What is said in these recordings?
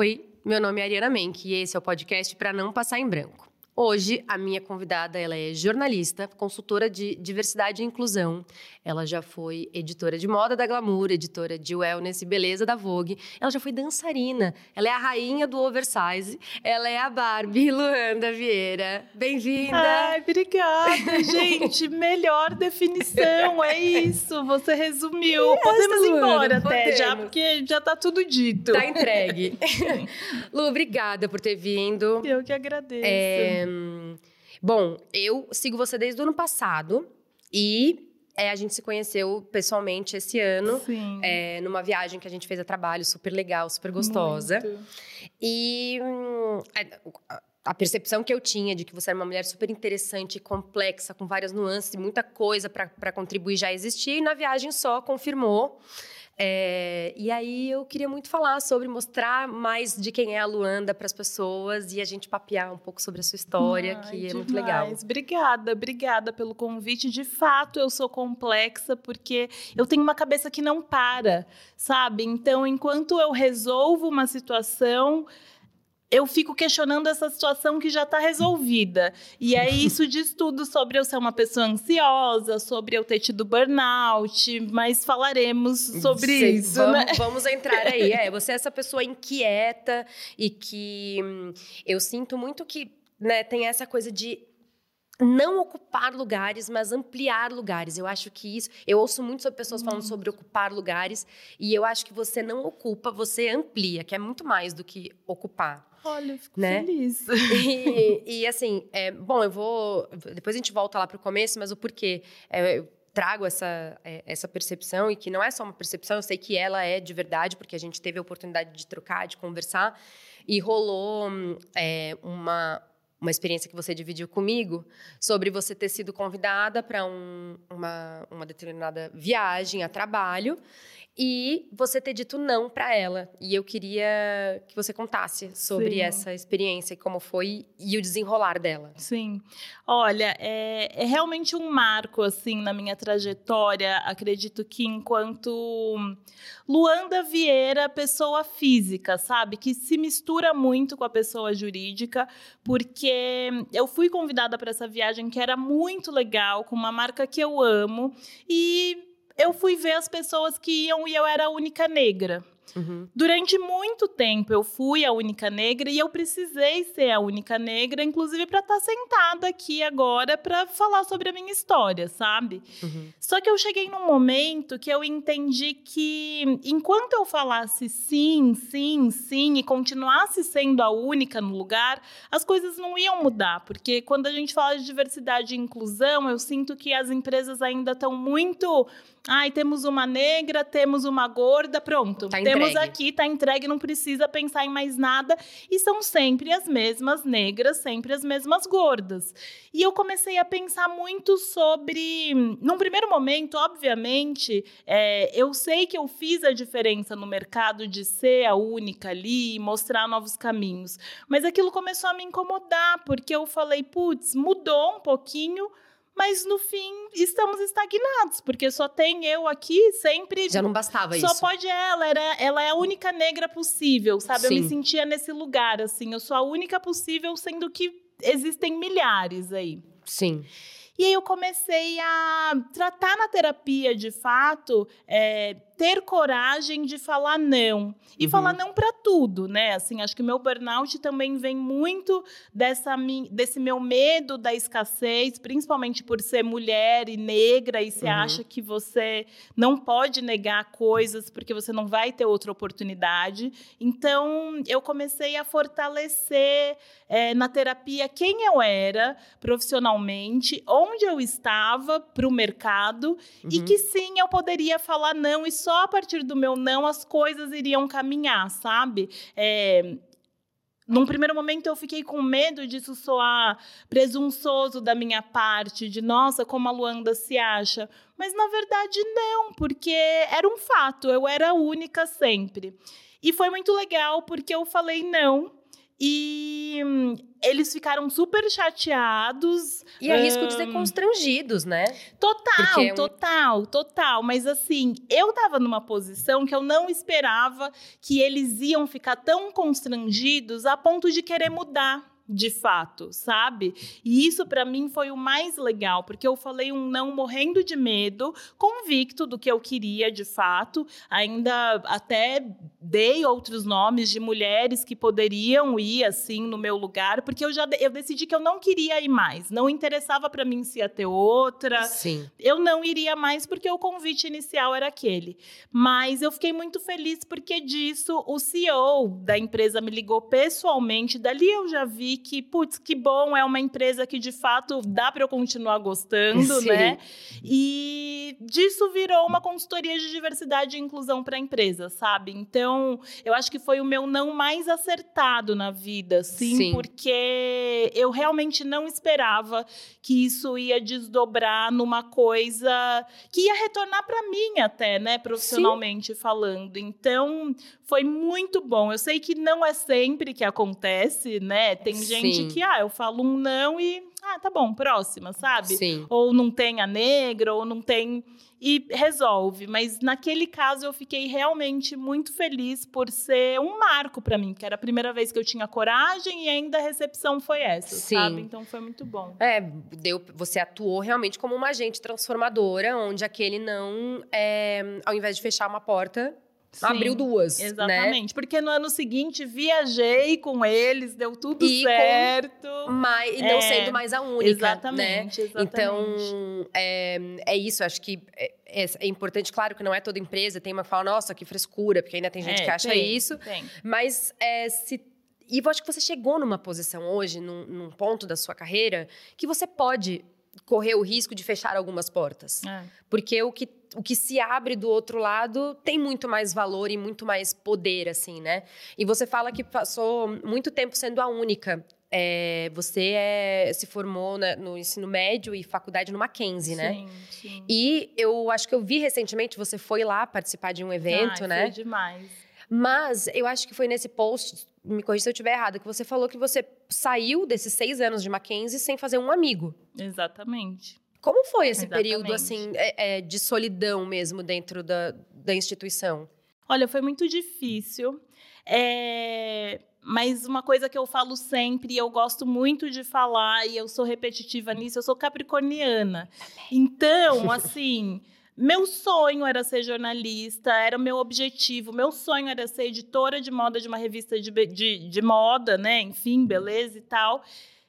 Oi, meu nome é Ariana Menck e esse é o podcast Pra Não Passar em Branco. Hoje, a minha convidada, ela é jornalista, consultora de diversidade e inclusão. Ela já foi editora de moda da Glamour, editora de wellness e beleza da Vogue. Ela já foi dançarina. Ela é a rainha do oversize. Ela é a Barbie Luanda Vieira. Bem-vinda! Ai, obrigada, gente. Melhor definição, é isso. Você resumiu. Podemos ir embora até já, porque já tá tudo dito. Tá entregue. Lu, obrigada por ter vindo. Eu que agradeço. Bom, eu sigo você desde o ano passado e a gente se conheceu pessoalmente esse ano. Sim. Numa viagem que a gente fez a trabalho, super legal, super gostosa. Muito. E a percepção que eu tinha de que você era uma mulher super interessante, complexa, com várias nuances, muita coisa para contribuir já existia, e na viagem só confirmou. E aí eu queria muito falar sobre mostrar mais de quem é a Luanda para as pessoas e a gente papear um pouco sobre a sua história, que demais. É muito legal. Obrigada pelo convite. De fato, eu sou complexa porque eu tenho uma cabeça que não para, sabe? Então, enquanto eu resolvo uma situação, eu fico questionando essa situação que já está resolvida. E aí isso diz tudo sobre eu ser uma pessoa ansiosa, sobre eu ter tido burnout, mas falaremos sobre isso, né? Vamos entrar aí. Você é essa pessoa inquieta e que eu sinto muito que, né, tem essa coisa de não ocupar lugares, mas ampliar lugares. Eu acho que isso... Eu ouço muito sobre pessoas falando sobre ocupar lugares e eu acho que você não ocupa, você amplia, que é muito mais do que ocupar. Olha, eu fico né? feliz. E assim, bom, eu vou... Depois a gente volta lá para o começo, mas o porquê. Eu trago essa percepção, e que não é só uma percepção, eu sei que ela é de verdade, porque a gente teve a oportunidade de trocar, de conversar, e rolou uma experiência que você dividiu comigo, sobre você ter sido convidada para uma determinada viagem a trabalho, e você ter dito não para ela. E eu queria que você contasse sobre essa experiência, como foi e o desenrolar dela. Sim. Olha, é realmente um marco, assim, na minha trajetória. Acredito que enquanto Luanda Vieira, pessoa física, sabe? Que se mistura muito com a pessoa jurídica, porque eu fui convidada para essa viagem que era muito legal, com uma marca que eu amo, e eu fui ver as pessoas que iam e eu era a única negra. Uhum. Durante muito tempo eu fui a única negra e eu precisei ser a única negra, inclusive para estar sentada aqui agora para falar sobre a minha história, sabe? Uhum. Só que eu cheguei num momento que eu entendi que enquanto eu falasse sim, sim, sim e continuasse sendo a única no lugar, as coisas não iam mudar, porque quando a gente fala de diversidade e inclusão, eu sinto que as empresas ainda estão muito... temos uma negra, temos uma gorda, pronto. Tá temos entregue. aqui, tá entregue, não precisa pensar em mais nada. E são sempre as mesmas negras, sempre as mesmas gordas. E eu comecei a pensar muito sobre... Num primeiro momento, obviamente, eu sei que eu fiz a diferença no mercado de ser a única ali e mostrar novos caminhos. Mas aquilo começou a me incomodar, porque eu falei, putz, mudou um pouquinho, mas, no fim, estamos estagnados, porque só tem eu aqui, sempre... Já não bastava só isso. Só pode ela é a única negra possível, sabe? Sim. Eu me sentia nesse lugar, assim, eu sou a única possível, sendo que existem milhares aí. Sim. E aí eu comecei a tratar na terapia, de fato, ter coragem de falar não. E falar não para tudo, né? Assim, acho que o meu burnout também vem muito desse meu medo da escassez, principalmente por ser mulher e negra, e você acha que você não pode negar coisas porque você não vai ter outra oportunidade. Então, eu comecei a fortalecer na terapia quem eu era profissionalmente, onde eu estava para o mercado, e que sim, eu poderia falar não, e só a partir do meu não as coisas iriam caminhar, sabe? Num primeiro momento eu fiquei com medo disso soar presunçoso da minha parte, de nossa, como a Luanda se acha. Mas na verdade não, porque era um fato, eu era a única sempre. E foi muito legal porque eu falei não. E eles ficaram super chateados. E arrisco dizer constrangidos, né? Total. Mas assim, eu tava numa posição que eu não esperava que eles iam ficar tão constrangidos a ponto de querer mudar. De fato, sabe? E isso para mim foi o mais legal, porque eu falei um não morrendo de medo, convicto do que eu queria de fato, ainda até dei outros nomes de mulheres que poderiam ir assim no meu lugar, porque eu decidi que eu não queria ir mais, não interessava para mim se ia ter outra. Sim. Eu não iria mais porque o convite inicial era aquele. Mas eu fiquei muito feliz porque disso o CEO da empresa me ligou pessoalmente, dali eu já vi que, putz, que bom, é uma empresa que de fato dá para eu continuar gostando, Sim. né? E disso virou uma consultoria de diversidade e inclusão para a empresa, sabe? Então, eu acho que foi o meu não mais acertado na vida, assim, Sim. porque eu realmente não esperava que isso ia desdobrar numa coisa que ia retornar para mim até, né, profissionalmente falando. Então, foi muito bom. Eu sei que não é sempre que acontece, né? Tem gente que, eu falo um não e, tá bom, próxima, sabe? Sim. Ou não tem a negra, ou não tem... E resolve. Mas naquele caso eu fiquei realmente muito feliz por ser um marco para mim, que era a primeira vez que eu tinha coragem e ainda a recepção foi essa, sabe? Então foi muito bom. Você atuou realmente como uma agente transformadora, onde aquele não, ao invés de fechar uma porta... Sim, abriu duas, exatamente, né? Porque no ano seguinte viajei com eles, deu tudo e certo. E não sendo mais a única, exatamente, né? Exatamente. Então, é isso, acho que é importante, claro que não é toda empresa, tem uma que fala, nossa, que frescura, porque ainda tem gente que acha isso. Tem. Mas e eu acho que você chegou numa posição hoje, num ponto da sua carreira, que você pode correr o risco de fechar algumas portas. Porque o que se abre do outro lado tem muito mais valor e muito mais poder, assim, né? E você fala que passou muito tempo sendo a única. Você se formou no ensino médio e faculdade no Mackenzie, né? Sim. E eu acho que eu vi recentemente, você foi lá participar de um evento, né? Foi demais. Mas eu acho que foi nesse post, me corrija se eu estiver errada, que você falou que você saiu desses 6 anos de Mackenzie sem fazer um amigo. Exatamente. Como foi esse período, assim, de solidão mesmo dentro da instituição? Olha, foi muito difícil. Mas uma coisa que eu falo sempre, e eu gosto muito de falar, e eu sou repetitiva nisso, eu sou capricorniana. Então, assim... Meu sonho era ser jornalista, era o meu objetivo. Meu sonho era ser editora de moda de uma revista de moda, né? Enfim, beleza e tal.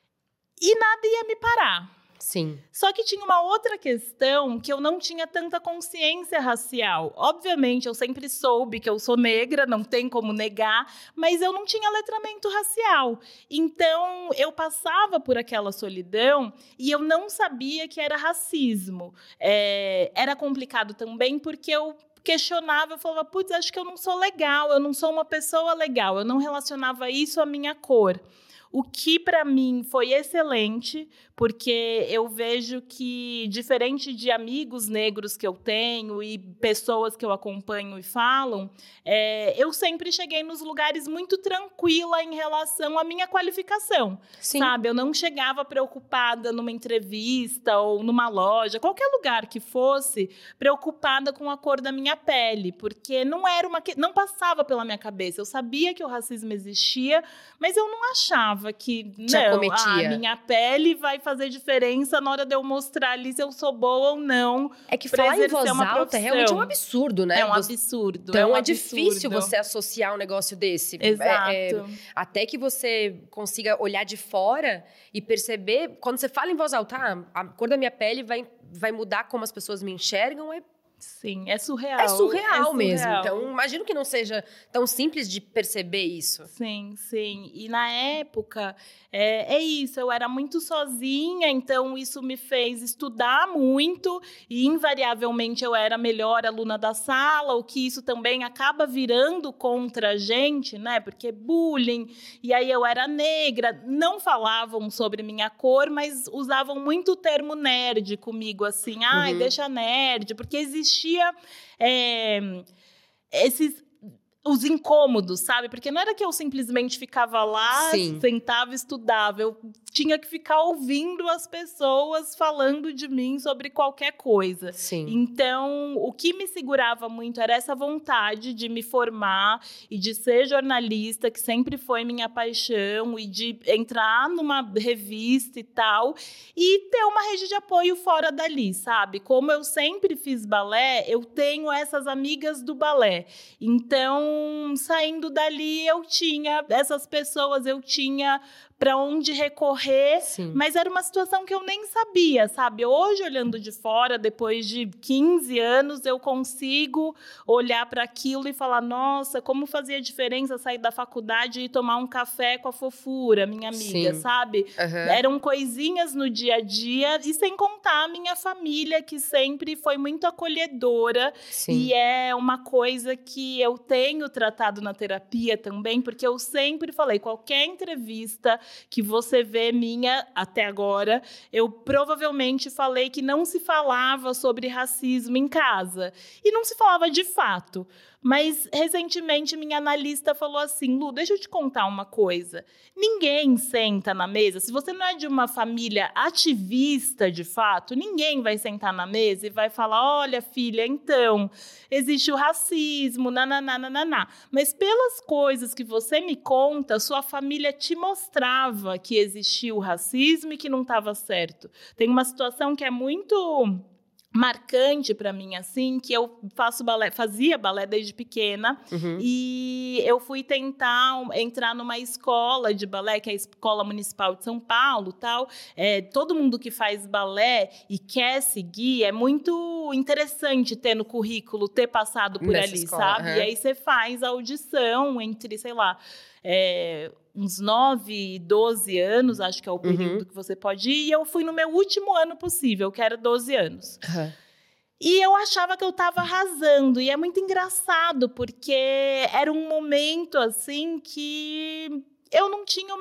E nada ia me parar. Sim. Só que tinha uma outra questão que eu não tinha tanta consciência racial. Obviamente, eu sempre soube que eu sou negra, não tem como negar, mas eu não tinha letramento racial. Então, eu passava por aquela solidão e eu não sabia que era racismo. Era complicado também porque eu questionava, eu falava, putz, acho que eu não sou legal, eu não sou uma pessoa legal, eu não relacionava isso à minha cor. O que, para mim, foi excelente, porque eu vejo que, diferente de amigos negros que eu tenho e pessoas que eu acompanho e falam, eu sempre cheguei nos lugares muito tranquila em relação à minha qualificação. Sim. Sabe? Eu não chegava preocupada numa entrevista ou numa loja, qualquer lugar que fosse, preocupada com a cor da minha pele, porque não passava pela minha cabeça. Eu sabia que o racismo existia, mas eu não achava que a minha pele vai fazer diferença na hora de eu mostrar ali se eu sou boa ou não. É que falar em voz alta é realmente um absurdo, né? É um absurdo. Então é difícil você associar um negócio desse. Exato. Até que você consiga olhar de fora e perceber, quando você fala em voz alta, a cor da minha pele vai mudar como as pessoas me enxergam, Sim, é surreal. É surreal mesmo. Então, imagino que não seja tão simples de perceber isso. Sim. E na época, é isso. Eu era muito sozinha, então isso me fez estudar muito e, invariavelmente, eu era a melhor aluna da sala, o que isso também acaba virando contra a gente, né? Porque bullying. E aí eu era negra. Não falavam sobre minha cor, mas usavam muito o termo nerd comigo, assim. Deixa nerd. Porque existia esses os incômodos, sabe? Porque não era que eu simplesmente ficava lá, Sim. sentava e estudava. Eu tinha que ficar ouvindo as pessoas falando de mim sobre qualquer coisa. Sim. Então, o que me segurava muito era essa vontade de me formar e de ser jornalista, que sempre foi minha paixão, e de entrar numa revista e tal, e ter uma rede de apoio fora dali, sabe? Como eu sempre fiz balé, eu tenho essas amigas do balé. Então, saindo dali, eu tinha essas pessoas, eu tinha para onde recorrer, Sim. mas era uma situação que eu nem sabia, sabe? Hoje, olhando de fora, depois de 15 anos, eu consigo olhar para aquilo e falar, nossa, como fazia diferença sair da faculdade e tomar um café com a Fofura, minha amiga, Sim. sabe? Eram coisinhas no dia a dia, e sem contar a minha família, que sempre foi muito acolhedora. Sim. E é uma coisa que eu tenho tratado na terapia também, porque eu sempre falei, qualquer entrevista que você vê minha até agora, eu provavelmente falei que não se falava sobre racismo em casa. E não se falava de fato. Mas, recentemente, minha analista falou assim, Lu, deixa eu te contar uma coisa. Ninguém senta na mesa, se você não é de uma família ativista, de fato, ninguém vai sentar na mesa e vai falar, olha, filha, então, existe o racismo, nananana. Mas pelas coisas que você me conta, sua família te mostrava que existia o racismo e que não estava certo. Tem uma situação que é muito marcante para mim, assim, que eu fazia balé desde pequena, e eu fui tentar entrar numa escola de balé, que é a Escola Municipal de São Paulo, tal. Todo mundo que faz balé e quer seguir, é muito interessante ter no currículo, ter passado por nessa ali, escola, sabe? E aí você faz a audição entre, sei lá, uns 9, 12 anos, acho que é o período que você pode ir, e eu fui no meu último ano possível, que era 12 anos. E eu achava que eu estava arrasando, e é muito engraçado, porque era um momento, assim, que eu não tinha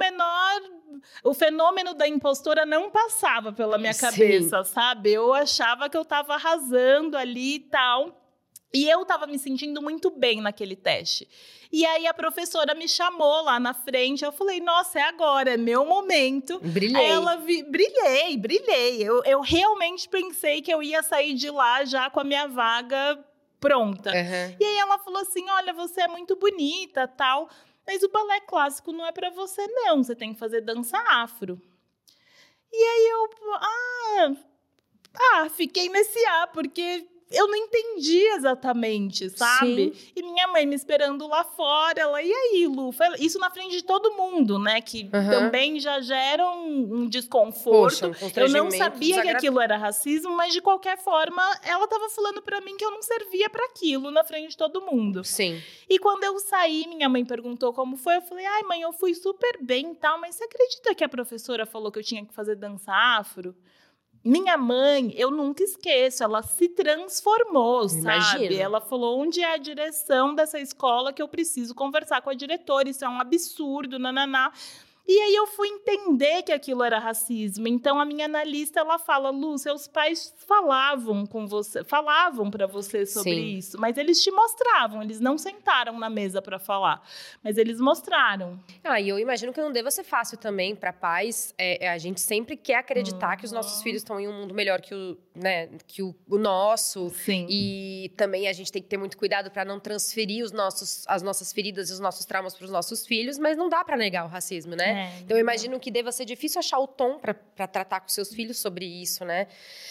o fenômeno da impostora não passava pela minha cabeça, sabe? Eu achava que eu estava arrasando ali e tal, e eu estava me sentindo muito bem naquele teste. E aí a professora me chamou lá na frente, eu falei, nossa, é agora, é meu momento. Brilhei. Aí ela brilhei. Eu realmente pensei que eu ia sair de lá já com a minha vaga pronta. E aí ela falou assim, olha, você é muito bonita, tal, mas o balé clássico não é pra você, não. Você tem que fazer dança afro. E aí eu fiquei nesse porque eu não entendi exatamente, sabe? Sim. E minha mãe me esperando lá fora, ela, e aí, Lu? Isso na frente de todo mundo, né? Que também já gera um desconforto. Poxa, eu não sabia que aquilo era racismo, mas de qualquer forma, ela tava falando pra mim que eu não servia pra aquilo na frente de todo mundo. Sim. E quando eu saí, minha mãe perguntou como foi. Eu falei, ai, mãe, eu fui super bem e tal, mas você acredita que a professora falou que eu tinha que fazer dança afro? Minha mãe, eu nunca esqueço, ela se transformou, sabe? Ela falou, onde é a direção dessa escola que eu preciso conversar com a diretora, isso é um absurdo, nananá. E aí eu fui entender que aquilo era racismo. Então a minha analista, ela fala, Lu, seus pais falavam para você sobre isso, mas eles te mostravam, eles não sentaram na mesa para falar, mas eles mostraram. E eu imagino que não deva ser fácil também para pais. A gente sempre quer acreditar que os nossos filhos estão em um mundo melhor que o nosso. Sim. E também a gente tem que ter muito cuidado para não transferir as nossas feridas e os nossos traumas para os nossos filhos, mas não dá para negar o racismo, né? Então, eu imagino que deva ser difícil achar o tom para tratar com seus filhos sobre isso, né?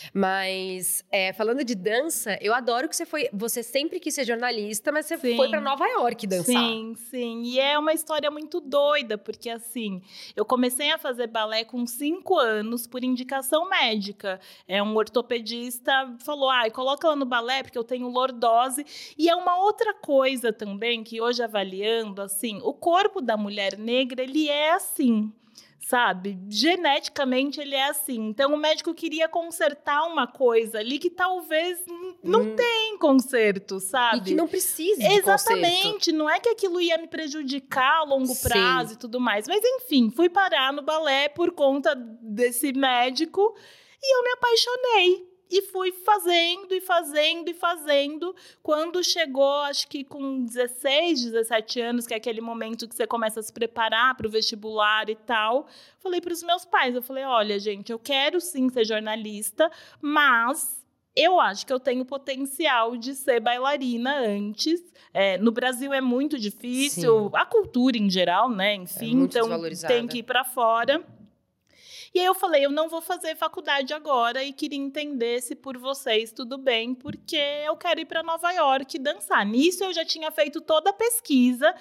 Mas, falando de dança, eu adoro que você sempre quis ser jornalista, mas você foi para Nova York dançar. Sim. E é uma história muito doida, porque, assim, eu comecei a fazer balé com 5 anos por indicação médica. Um ortopedista falou, coloca ela no balé, porque eu tenho lordose. E é uma outra coisa também, que hoje avaliando, assim, o corpo da mulher negra, ele é assim, sabe? Geneticamente ele é assim. Então o médico queria consertar uma coisa ali que talvez não tem conserto, sabe? E que não precise de Exatamente. Conserto. Não é que aquilo ia me prejudicar a longo prazo e tudo mais. Mas enfim, fui parar no balé por conta desse médico e eu me apaixonei. E fui fazendo, e fazendo, e fazendo. Quando chegou, acho que com 16, 17 anos, que é aquele momento que você começa a se preparar para o vestibular e tal, falei para os meus pais, eu falei, olha, gente, eu quero sim ser jornalista, mas eu acho que eu tenho potencial de ser bailarina antes. No Brasil é muito difícil, a cultura em geral, né? Enfim, então tem que ir para fora. E aí eu falei, eu não vou fazer faculdade agora e queria entender se por vocês tudo bem, porque eu quero ir para Nova York dançar. Nisso eu já tinha feito toda a pesquisa,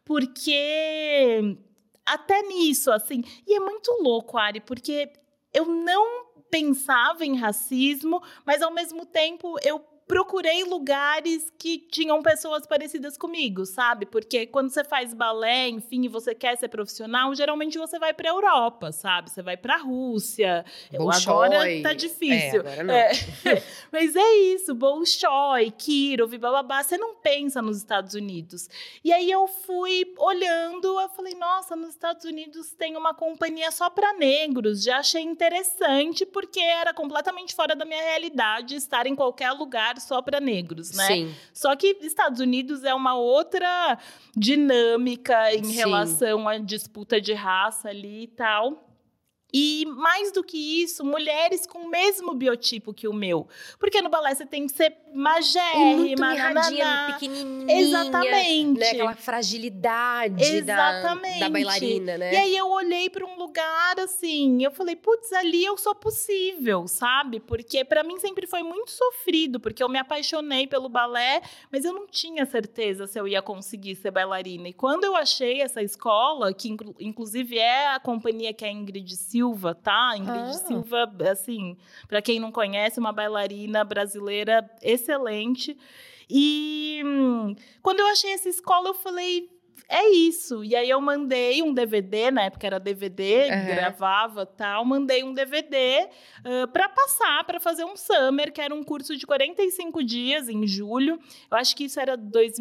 porque até nisso, assim... E é muito louco, Ari, porque eu não pensava em racismo, mas ao mesmo tempo eu procurei lugares que tinham pessoas parecidas comigo, sabe? Porque quando você faz balé, enfim, e você quer ser profissional, geralmente você vai para a Europa, sabe? Você vai para a Rússia. Agora tá difícil. Agora não. Mas é isso, Bolshoi, Kirov, bababá, você não pensa nos Estados Unidos. E aí eu fui olhando, eu falei, nossa, nos Estados Unidos tem uma companhia só para negros. Já achei interessante, porque era completamente fora da minha realidade estar em qualquer lugar só para negros, né? Sim. Só que Estados Unidos é uma outra dinâmica em relação à disputa de raça ali e tal. E mais do que isso, mulheres com o mesmo biotipo que o meu. Porque no balé você tem que ser magérrima, muito mirradinha, pequenininha. Exatamente. Né? Aquela fragilidade da bailarina, né? E aí eu olhei para um lugar assim, eu falei, putz, ali eu sou possível, sabe? Porque para mim sempre foi muito sofrido, porque eu me apaixonei pelo balé, mas eu não tinha certeza se eu ia conseguir ser bailarina. E quando eu achei essa escola, que inclusive é a companhia que a Ingrid Silva, tá? Ingrid Silva, assim, para quem não conhece, uma bailarina brasileira excelente. E quando eu achei essa escola, eu falei, é isso. E aí eu mandei um DVD, na época era DVD, gravava e tal, mandei um DVD para passar, para fazer um summer, que era um curso de 45 dias em julho. Eu acho que isso era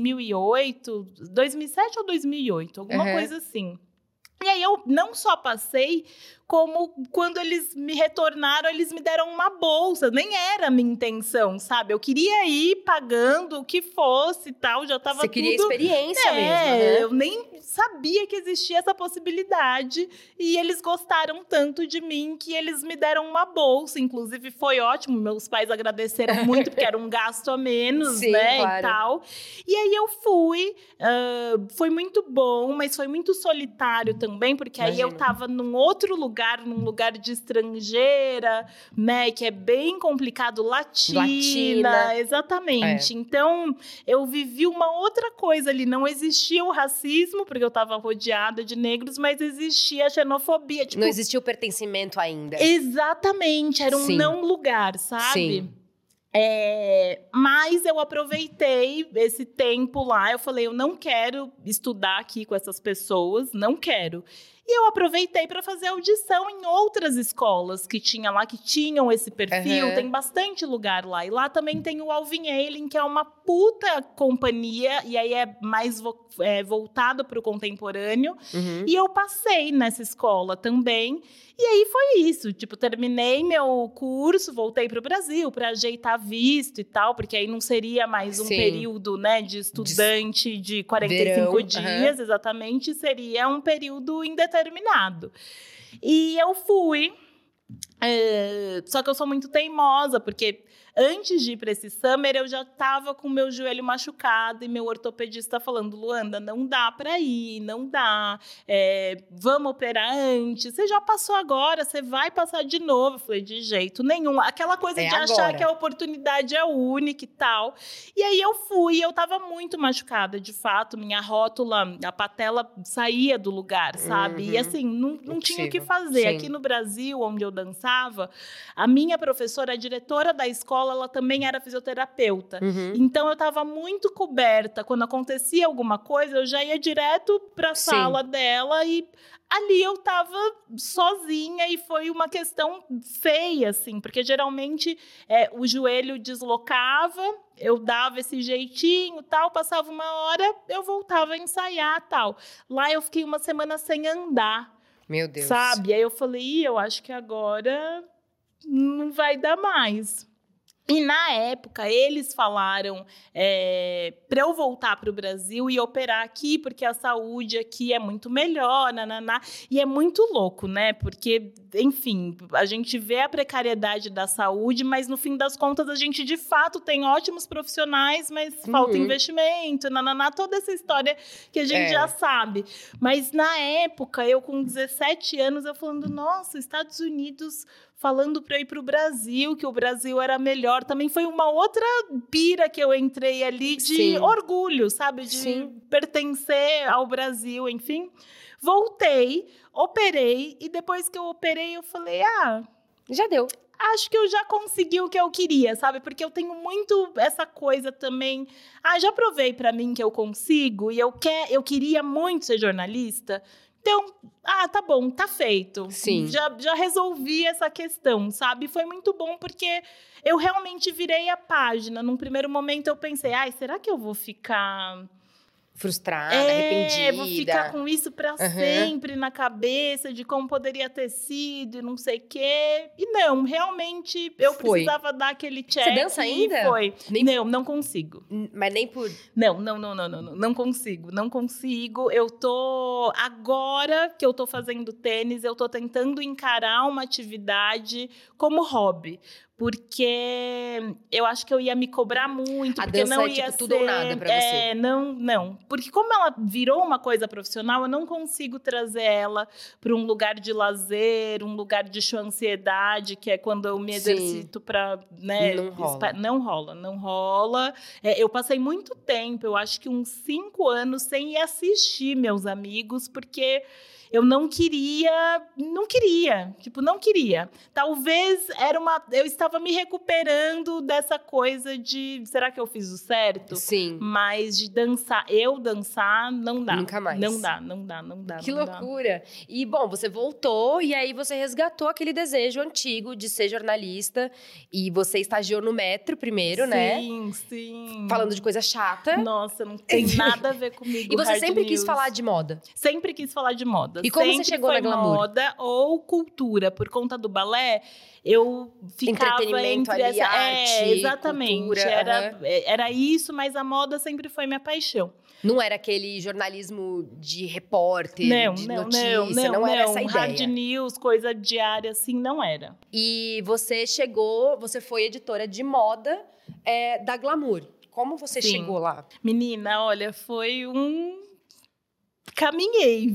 2008, 2007 ou 2008, alguma coisa assim. E aí eu não só passei, como quando eles me retornaram, eles me deram uma bolsa. Nem era a minha intenção, sabe? Eu queria ir pagando o que fosse e tal, já tava tudo... Você queria experiência mesmo, né? Eu nem sabia que existia essa possibilidade. E eles gostaram tanto de mim que eles me deram uma bolsa. Inclusive, foi ótimo. Meus pais agradeceram muito, porque era um gasto a menos, sim, né? Claro. E tal. E aí eu fui. Foi muito bom, mas foi muito solitário também, porque aí eu tava num outro lugar, num lugar de estrangeira, né, que é bem complicado, latina. Exatamente. Então, eu vivi uma outra coisa ali, não existia o racismo, porque eu estava rodeada de negros, mas existia a xenofobia. Tipo, não existia o pertencimento ainda. Exatamente, era um não lugar, sabe? Sim. Mas eu aproveitei esse tempo lá, eu falei, eu não quero estudar aqui com essas pessoas, não quero. E eu aproveitei para fazer audição em outras escolas que tinha lá, que tinham esse perfil. Tem bastante lugar lá. E lá também tem o Alvin Ailey, que é uma puta companhia. E aí é mais voltado para o contemporâneo. E eu passei nessa escola também. E aí foi isso. Tipo, terminei meu curso, voltei para o Brasil para ajeitar visto e tal. Porque aí não seria mais um período, né, de estudante de 45 dias, exatamente. Seria um período indeterminado. E eu fui, só que eu sou muito teimosa, porque antes de ir para esse summer, eu já estava com o meu joelho machucado e meu ortopedista falando, Luanda, não dá para ir, não dá, vamos operar antes, você já passou agora, você vai passar de novo. Eu falei, de jeito nenhum, aquela coisa de achar que a oportunidade é única e tal. E aí eu fui, eu estava muito machucada, de fato, minha rótula, a patela saía do lugar, sabe? E assim, não tinha o que fazer. Aqui no Brasil, onde eu dançava, a minha professora, a diretora da escola, ela também era fisioterapeuta. Então, eu estava muito coberta. Quando acontecia alguma coisa, eu já ia direto para a sala dela e ali eu estava sozinha e foi uma questão feia, assim, porque geralmente o joelho deslocava, eu dava esse jeitinho, tal, passava uma hora, eu voltava a ensaiar, tal. Lá eu fiquei uma semana sem andar. Meu Deus. Sabe? Aí eu falei, eu acho que agora não vai dar mais. E, na época, eles falaram para eu voltar para o Brasil e operar aqui, porque a saúde aqui é muito melhor, nananá. E é muito louco, né? Porque, enfim, a gente vê a precariedade da saúde, mas, no fim das contas, a gente, de fato, tem ótimos profissionais, mas falta investimento, nananá. Toda essa história que a gente já sabe. Mas, na época, eu com 17 anos, eu falando, nossa, Estados Unidos... falando para eu ir para o Brasil, que o Brasil era melhor. Também foi uma outra pira que eu entrei ali de orgulho, sabe? De pertencer ao Brasil, enfim. Voltei, operei, e depois que eu operei, eu falei, já deu. Acho que eu já consegui o que eu queria, sabe? Porque eu tenho muito essa coisa também. Já provei para mim que eu consigo, e eu queria muito ser jornalista. Então, tá bom, tá feito. Sim. Já resolvi essa questão, sabe? Foi muito bom porque eu realmente virei a página. Num primeiro momento eu pensei, será que eu vou ficar... frustrada, arrependida. Vou ficar com isso para sempre na cabeça de como poderia ter sido e não sei o quê. E não, realmente eu precisava dar aquele check. Você dança ainda? Foi. Não consigo. Mas nem por... Não consigo. Eu tô... Agora que eu tô fazendo tênis, eu tô tentando encarar uma atividade como hobby. Porque eu acho que eu ia me cobrar muito. A porque dança não é ia tipo tudo ou nada pra você. Não. Porque como ela virou uma coisa profissional, eu não consigo trazer ela para um lugar de lazer, um lugar de ansiedade, que é quando eu me exercito para... né, não rola. Eu passei muito tempo, eu acho que uns 5 anos, sem ir assistir meus amigos, porque... eu não queria. Talvez eu estava me recuperando dessa coisa de, será que eu fiz o certo? Sim. Mas de dançar, não dá. Nunca mais. Não dá. Que loucura. E, bom, você voltou e aí você resgatou aquele desejo antigo de ser jornalista e você estagiou no Metro primeiro, né? Sim. Falando de coisa chata. Nossa, não tem nada a ver comigo. E você sempre quis falar de moda? Sempre quis falar de moda. E como você chegou na Glamour? Moda ou cultura. Por conta do balé, eu ficava entretenimento entre ali, arte, exatamente. Cultura, era isso, mas a moda sempre foi minha paixão. Não era aquele jornalismo de repórter, de notícia, não era essa ideia. Hard news, coisa diária, assim, não era. E você foi editora de moda da Glamour. Como você chegou lá? Menina, olha, foi Caminhei,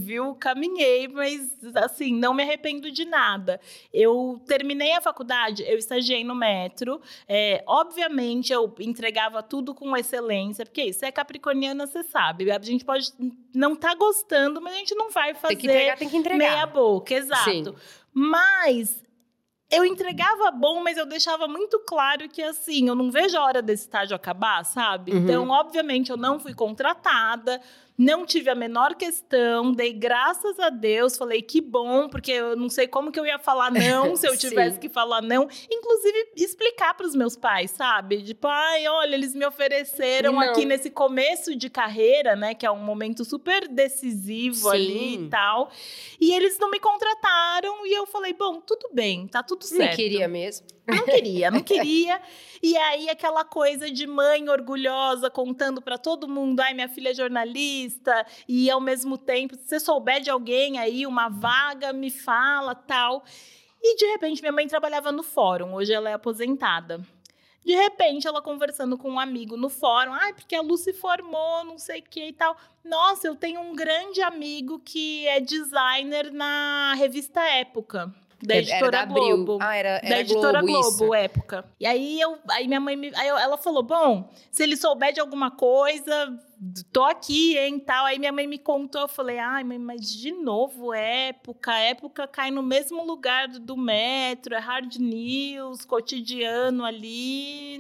mas, assim, não me arrependo de nada. Eu terminei a faculdade, eu estagiei no Metro. Obviamente, eu entregava tudo com excelência, porque você é capricorniana, você sabe. A gente pode não estar gostando, mas a gente não vai fazer tem que entregar. Meia boca, exato. Sim. Mas... eu entregava bom, mas eu deixava muito claro que, assim, eu não vejo a hora desse estágio acabar, sabe? Então, obviamente, eu não fui contratada, não tive a menor questão, dei graças a Deus, falei que bom, porque eu não sei como que eu ia falar não se eu tivesse que falar não. Inclusive, explicar para os meus pais, sabe? De pai, olha, eles me ofereceram aqui nesse começo de carreira, né? Que é um momento super decisivo ali e tal. E eles não me contrataram e eu falei, bom, tudo bem, tá tudo certo. Não queria mesmo. Não queria. E aí, aquela coisa de mãe orgulhosa, contando pra todo mundo, minha filha é jornalista, e ao mesmo tempo, se você souber de alguém aí, uma vaga, me fala, tal. E, de repente, minha mãe trabalhava no fórum, hoje ela é aposentada. De repente, ela conversando com um amigo no fórum, porque a Lu se formou, não sei o que e tal. Nossa, eu tenho um grande amigo que é designer na revista Época. Da editora Globo. Era da editora Globo, isso. Época. E aí, minha mãe ela falou, bom, se ele souber de alguma coisa, tô aqui, hein, tal. Aí minha mãe me contou, eu falei, mãe, mas de novo, Época cai no mesmo lugar do Metro, é hard news, cotidiano ali.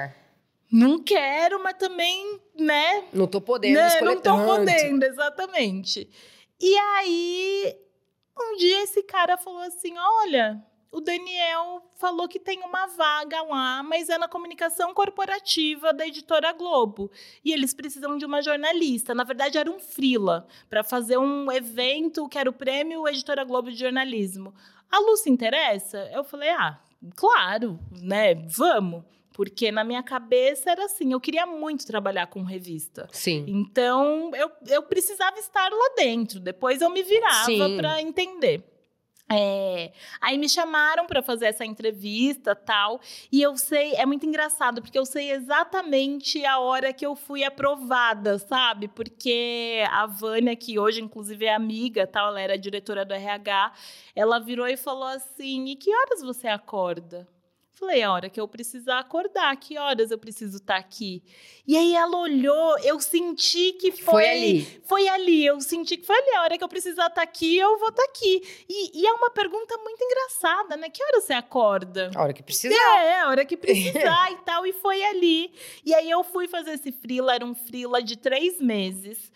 Não quero, mas também, né? Não tô podendo escolher não tô podendo, exatamente. E aí... um dia esse cara falou assim, olha, o Daniel falou que tem uma vaga lá, mas é na comunicação corporativa da editora Globo. E eles precisam de uma jornalista. Na verdade, era um freela para fazer um evento que era o Prêmio Editora Globo de Jornalismo. A Lu se interessa? Eu falei, claro, né, vamos. Porque na minha cabeça era assim, eu queria muito trabalhar com revista. Sim. Então, eu precisava estar lá dentro. Depois eu me virava para entender. Aí me chamaram para fazer essa entrevista, tal, e eu sei, é muito engraçado, porque eu sei exatamente a hora que eu fui aprovada, sabe? Porque a Vânia, que hoje inclusive é amiga, tal, ela era diretora do RH, ela virou e falou assim: e que horas você acorda? Falei, a hora que eu precisar acordar, que horas eu preciso estar aqui? E aí ela olhou, eu senti que foi ali. Foi ali, eu senti que foi ali, a hora que eu precisar estar aqui, eu vou estar aqui. E é uma pergunta muito engraçada, né? Que hora você acorda? A hora que precisar. A hora que precisar e tal, e foi ali. E aí eu fui fazer esse freela, era um freela de 3 meses.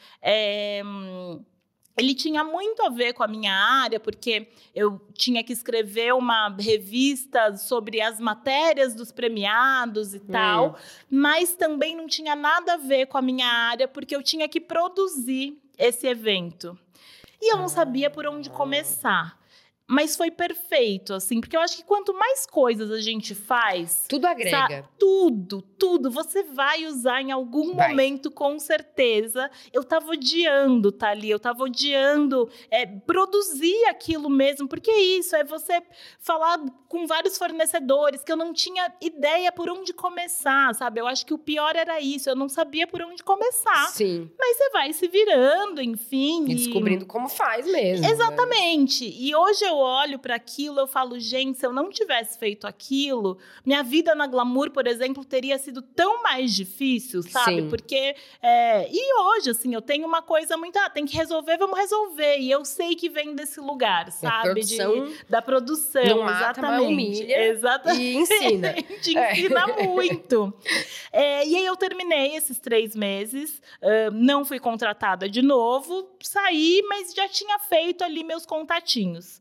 Ele tinha muito a ver com a minha área, porque eu tinha que escrever uma revista sobre as matérias dos premiados e tal, mas também não tinha nada a ver com a minha área, porque eu tinha que produzir esse evento. E eu não sabia por onde começar. Mas foi perfeito, assim, porque eu acho que quanto mais coisas a gente faz... Tudo agrega. Tudo. Você vai usar em algum momento, com certeza. Eu tava odiando estar ali, eu tava odiando produzir aquilo mesmo, porque isso, é você falar com vários fornecedores, que eu não tinha ideia por onde começar, sabe? Eu acho que o pior era isso, eu não sabia por onde começar. Sim. Mas você vai se virando, enfim. E descobrindo como faz mesmo. Exatamente. Né? E hoje eu olho para aquilo, eu falo, gente, se eu não tivesse feito aquilo, minha vida na Glamour, por exemplo, teria sido tão mais difícil, sabe? Sim. Porque, e hoje, assim, eu tenho uma coisa muito, tem que resolver, vamos resolver. E eu sei que vem desse lugar, sabe? Da produção, não mata, exatamente. Mas humilha e ensina. Te ensina muito. E aí eu terminei esses 3 meses, não fui contratada de novo, saí, mas já tinha feito ali meus contatinhos.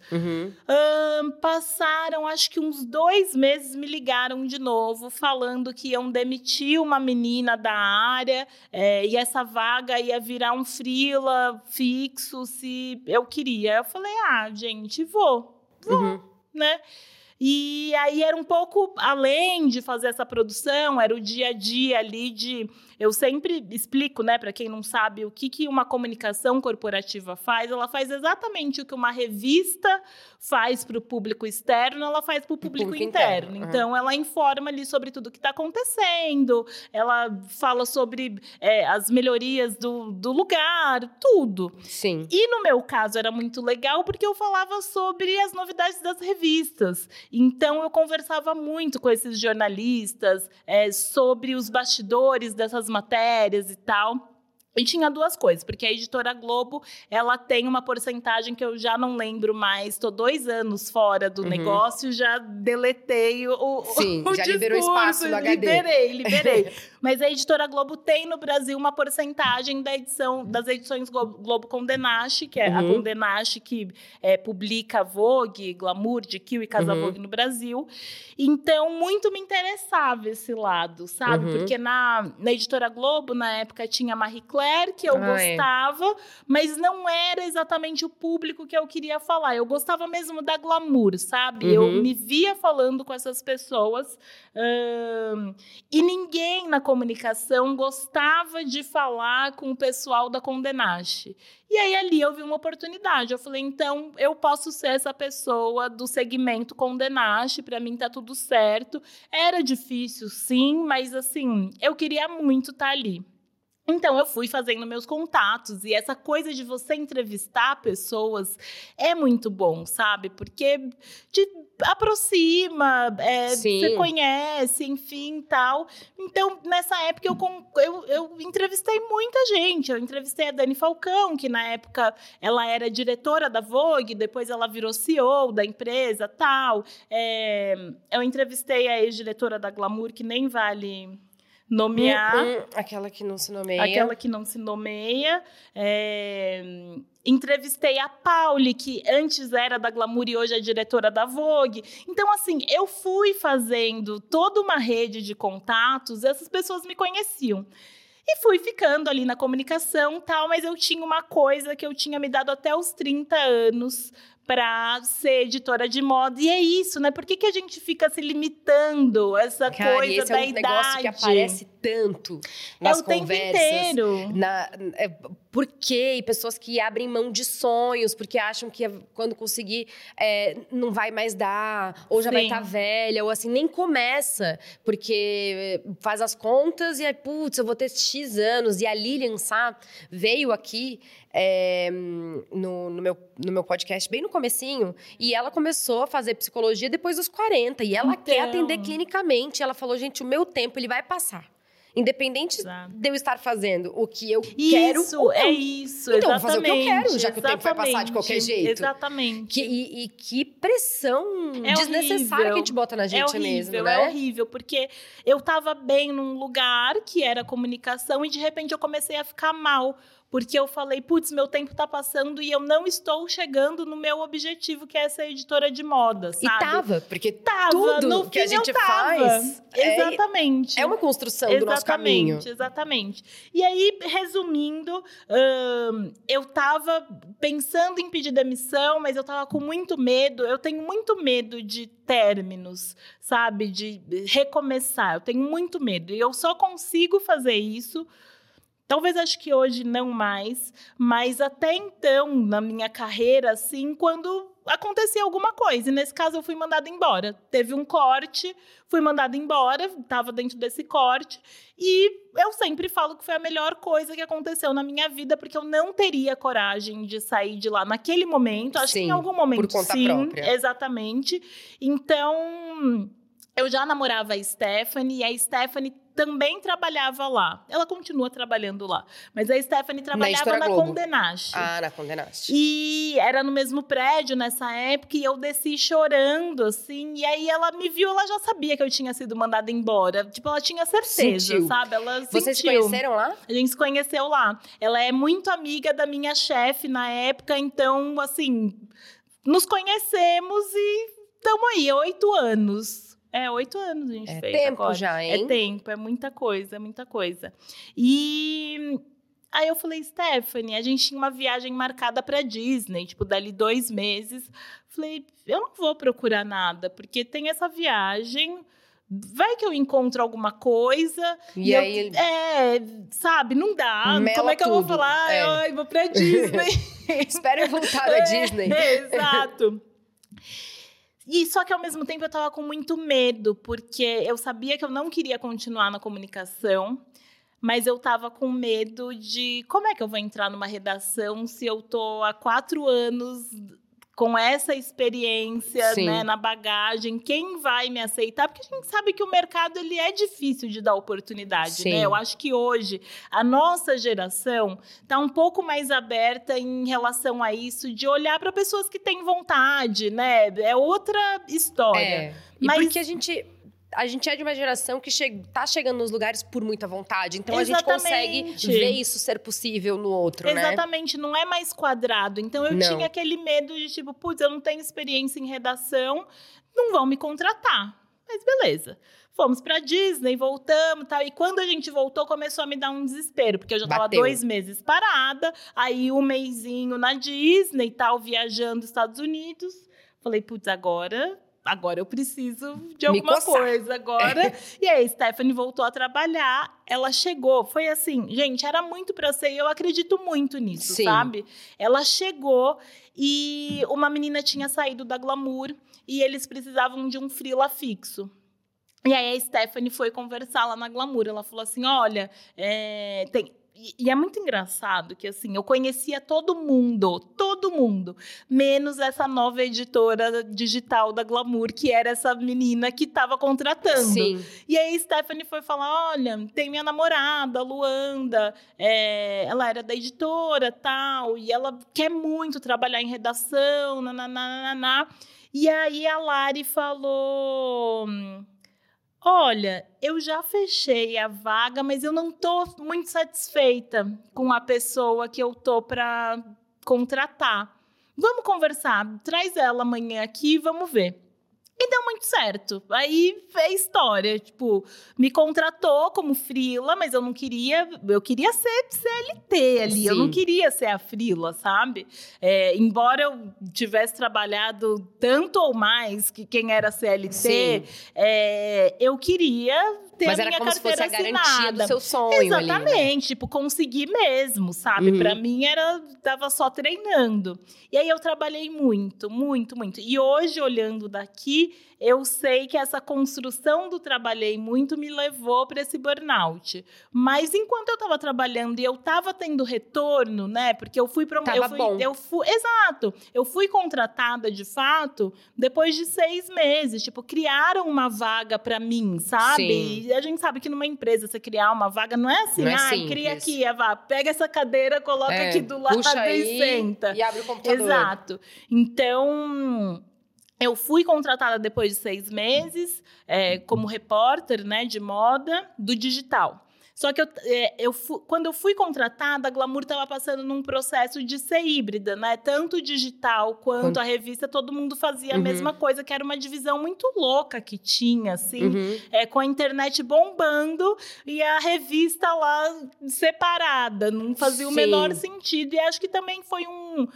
Passaram, acho que uns 2 meses, me ligaram de novo, falando que iam demitir uma menina da área, e essa vaga ia virar um freela fixo, se eu queria. Eu falei, gente, vou, né? E aí era um pouco além de fazer essa produção, era o dia a dia ali de... Eu sempre explico, né, para quem não sabe, o que uma comunicação corporativa faz. Ela faz exatamente o que uma revista faz para o público externo, ela faz para o público interno. Então, ela informa ali sobre tudo que está acontecendo, ela fala sobre as melhorias do lugar, tudo. Sim. E no meu caso era muito legal, porque eu falava sobre as novidades das revistas. Então, eu conversava muito com esses jornalistas sobre os bastidores dessas matérias e tal. E tinha 2 coisas, porque a Editora Globo, ela tem uma porcentagem que eu já não lembro mais, estou 2 anos fora do negócio, já deletei o Sim, o já discurso, liberou espaço no HD. Liberei. Mas a Editora Globo tem no Brasil uma porcentagem das edições Globo Condé Nast, que é a Condé Nast que publica Vogue, Glamour, GQ e Casa Vogue no Brasil. Então, muito me interessava esse lado, sabe? Porque na Editora Globo, na época, tinha Marie Claire, que eu gostava, mas não era exatamente o público que eu queria falar. Eu gostava mesmo da Glamour, sabe? Eu me via falando com essas pessoas e ninguém na comunicação gostava de falar com o pessoal da Condé Nast. E aí, ali, eu vi uma oportunidade. Eu falei, então, eu posso ser essa pessoa do segmento Condé Nast, pra mim tá tudo certo. Era difícil, sim, mas, assim, eu queria muito estar ali. Então, eu fui fazendo meus contatos, e essa coisa de você entrevistar pessoas é muito bom, sabe? Porque te aproxima, você conhece, enfim, tal. Então, nessa época, eu entrevistei muita gente. Eu entrevistei a Dani Falcão, que na época ela era diretora da Vogue, depois ela virou CEO da empresa, tal. Eu entrevistei a ex-diretora da Glamour, que nem vale... nomear. Aquela que não se nomeia. Aquela que não se nomeia. Entrevistei a Pauli, que antes era da Glamour e hoje é diretora da Vogue. Então, assim, eu fui fazendo toda uma rede de contatos, essas pessoas me conheciam. E fui ficando ali na comunicação e tal, mas eu tinha uma coisa que eu tinha me dado até os 30 anos para ser editora de moda. E é isso, né? Por que a gente fica se limitando essa coisa esse da é um idade? negócio que aparece tanto nas conversas. É o tempo inteiro. Por quê? E pessoas que abrem mão de sonhos, porque acham que quando conseguir não vai mais dar, ou já vai estar velha, ou assim, nem começa, porque faz as contas e aí, putz, eu vou ter X anos. E a Lilian Sá veio aqui no meu podcast, bem no comecinho, e ela começou a fazer psicologia depois dos 40, e ela quer atender clinicamente. Ela falou, gente, o meu tempo, ele vai passar. Independente de eu estar fazendo o que eu quero. Isso, é isso. Então, exatamente, vou fazer o que eu quero, já que o tempo vai passar de qualquer jeito. Exatamente. E que pressão desnecessária que a gente bota na gente mesmo, né? É horrível, porque eu tava bem num lugar que era comunicação e, de repente, eu comecei a ficar mal. Porque eu falei, putz, meu tempo tá passando e eu não estou chegando no meu objetivo, que é ser editora de moda, sabe? Porque tudo que a gente faz exatamente. É uma construção do nosso caminho. Exatamente. E aí, resumindo, eu tava pensando em pedir demissão, mas eu tava com muito medo. Eu tenho muito medo de términos, sabe? De recomeçar. Eu tenho muito medo. E eu só consigo fazer isso. Talvez acho que hoje não mais, mas até então, na minha carreira, assim, quando acontecia alguma coisa. E nesse caso eu fui mandada embora. Teve um corte, fui mandada embora, estava dentro desse corte. E eu sempre falo que foi a melhor coisa que aconteceu na minha vida, porque eu não teria coragem de sair de lá naquele momento. Acho que em algum momento, por conta própria. Exatamente. Então, eu já namorava a Stephanie, e a Stephanie também trabalhava lá. Ela continua trabalhando lá. Mas a Stephanie trabalhava na Condé Nast. Ah, na Condé Nast. E era no mesmo prédio nessa época, e eu desci chorando, assim. E aí ela me viu, ela já sabia que eu tinha sido mandada embora. Tipo, ela tinha certeza, sabe? Ela sentiu. Vocês se conheceram lá? A gente se conheceu lá. Ela é muito amiga da minha chefe na época, então, assim, nos conhecemos e estamos aí, 8 anos. 8 anos a gente fez. É tempo agora. já, hein? É tempo, é muita coisa, é muita coisa. E aí eu falei, Stephanie, a gente tinha uma viagem marcada pra Disney, tipo, dali 2 meses. Falei, eu não vou procurar nada, porque tem essa viagem, vai que eu encontro alguma coisa. E aí... sabe, não dá. Mela como é que eu vou tudo. falar? Ai, vou pra Disney. Espero eu voltar da Disney. Exato. E só que, ao mesmo tempo, eu estava com muito medo, porque eu sabia que eu não queria continuar na comunicação, mas eu estava com medo de como é que eu vou entrar numa redação se eu estou há 4 anos com essa experiência, né, na bagagem, quem vai me aceitar? Porque a gente sabe que o mercado ele é difícil de dar oportunidade, né? Eu acho que hoje a nossa geração está um pouco mais aberta em relação a isso, de olhar para pessoas que têm vontade, né? É outra história. Mas porque a gente é de uma geração que tá chegando nos lugares por muita vontade. Então, a gente consegue ver isso ser possível no outro, né? Exatamente. Não é mais quadrado. Então, eu tinha aquele medo de, tipo, putz, eu não tenho experiência em redação, não vão me contratar. Mas beleza. Fomos pra Disney, voltamos e tal. E quando a gente voltou, começou a me dar um desespero. Porque eu já tava 2 meses parada. Aí, 1 mesinho na Disney e tal, viajando nos Estados Unidos. Falei, putz, agora eu preciso de alguma coisa agora. E aí, Stephanie voltou a trabalhar, ela chegou, foi assim, gente, era muito pra ser, e eu acredito muito nisso, sabe? Ela chegou e uma menina tinha saído da Glamour e eles precisavam de um freela fixo. E aí, a Stephanie foi conversar lá na Glamour, ela falou assim, olha, E é muito engraçado que, assim, eu conhecia todo mundo, menos essa nova editora digital da Glamour, que era essa menina que estava contratando. E aí, Stephanie foi falar, olha, tem minha namorada, Luanda, ela era da editora, tal, e ela quer muito trabalhar em redação, nananá. E aí, a Lari falou... Olha, eu já fechei a vaga, mas eu não estou muito satisfeita com a pessoa que eu estou para contratar. Vamos conversar, traz ela amanhã aqui e vamos ver. E deu muito certo. Aí é história. Tipo, me contratou como freela, mas eu queria ser CLT ali. Sim. Eu não queria ser a freela, sabe? Embora eu tivesse trabalhado tanto ou mais que quem era CLT, eu queria ter a minha carteira assinada. Mas era como se fosse a garantia do seu sonho. Exatamente. Ali, né? Tipo, conseguir mesmo, sabe? Pra mim tava só treinando. E aí eu trabalhei muito, muito, muito. E hoje, olhando daqui, eu sei que essa construção do trabalhei muito me levou para esse burnout. Mas enquanto eu estava trabalhando e eu estava tendo retorno, né? Porque eu fui exato. Eu fui contratada de fato depois de 6 meses. Tipo, criaram uma vaga para mim, sabe? Sim. E a gente sabe que numa empresa você criar uma vaga não é assim, cria aqui, Eva, pega essa cadeira, coloca aqui do lado e senta. E abre o computador. Exato. Então, eu fui contratada depois de 6 meses como repórter, né, de moda do digital. Só que quando eu fui contratada, a Glamour estava passando num processo de ser híbrida, né? Tanto o digital quanto a revista, todo mundo fazia a mesma coisa, que era uma divisão muito louca que tinha, assim, com a internet bombando e a revista lá separada. Não fazia o menor sentido. E acho que também foi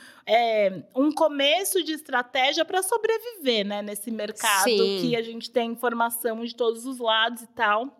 um começo de estratégia para sobreviver, né? Nesse mercado que a gente tem informação de todos os lados e tal.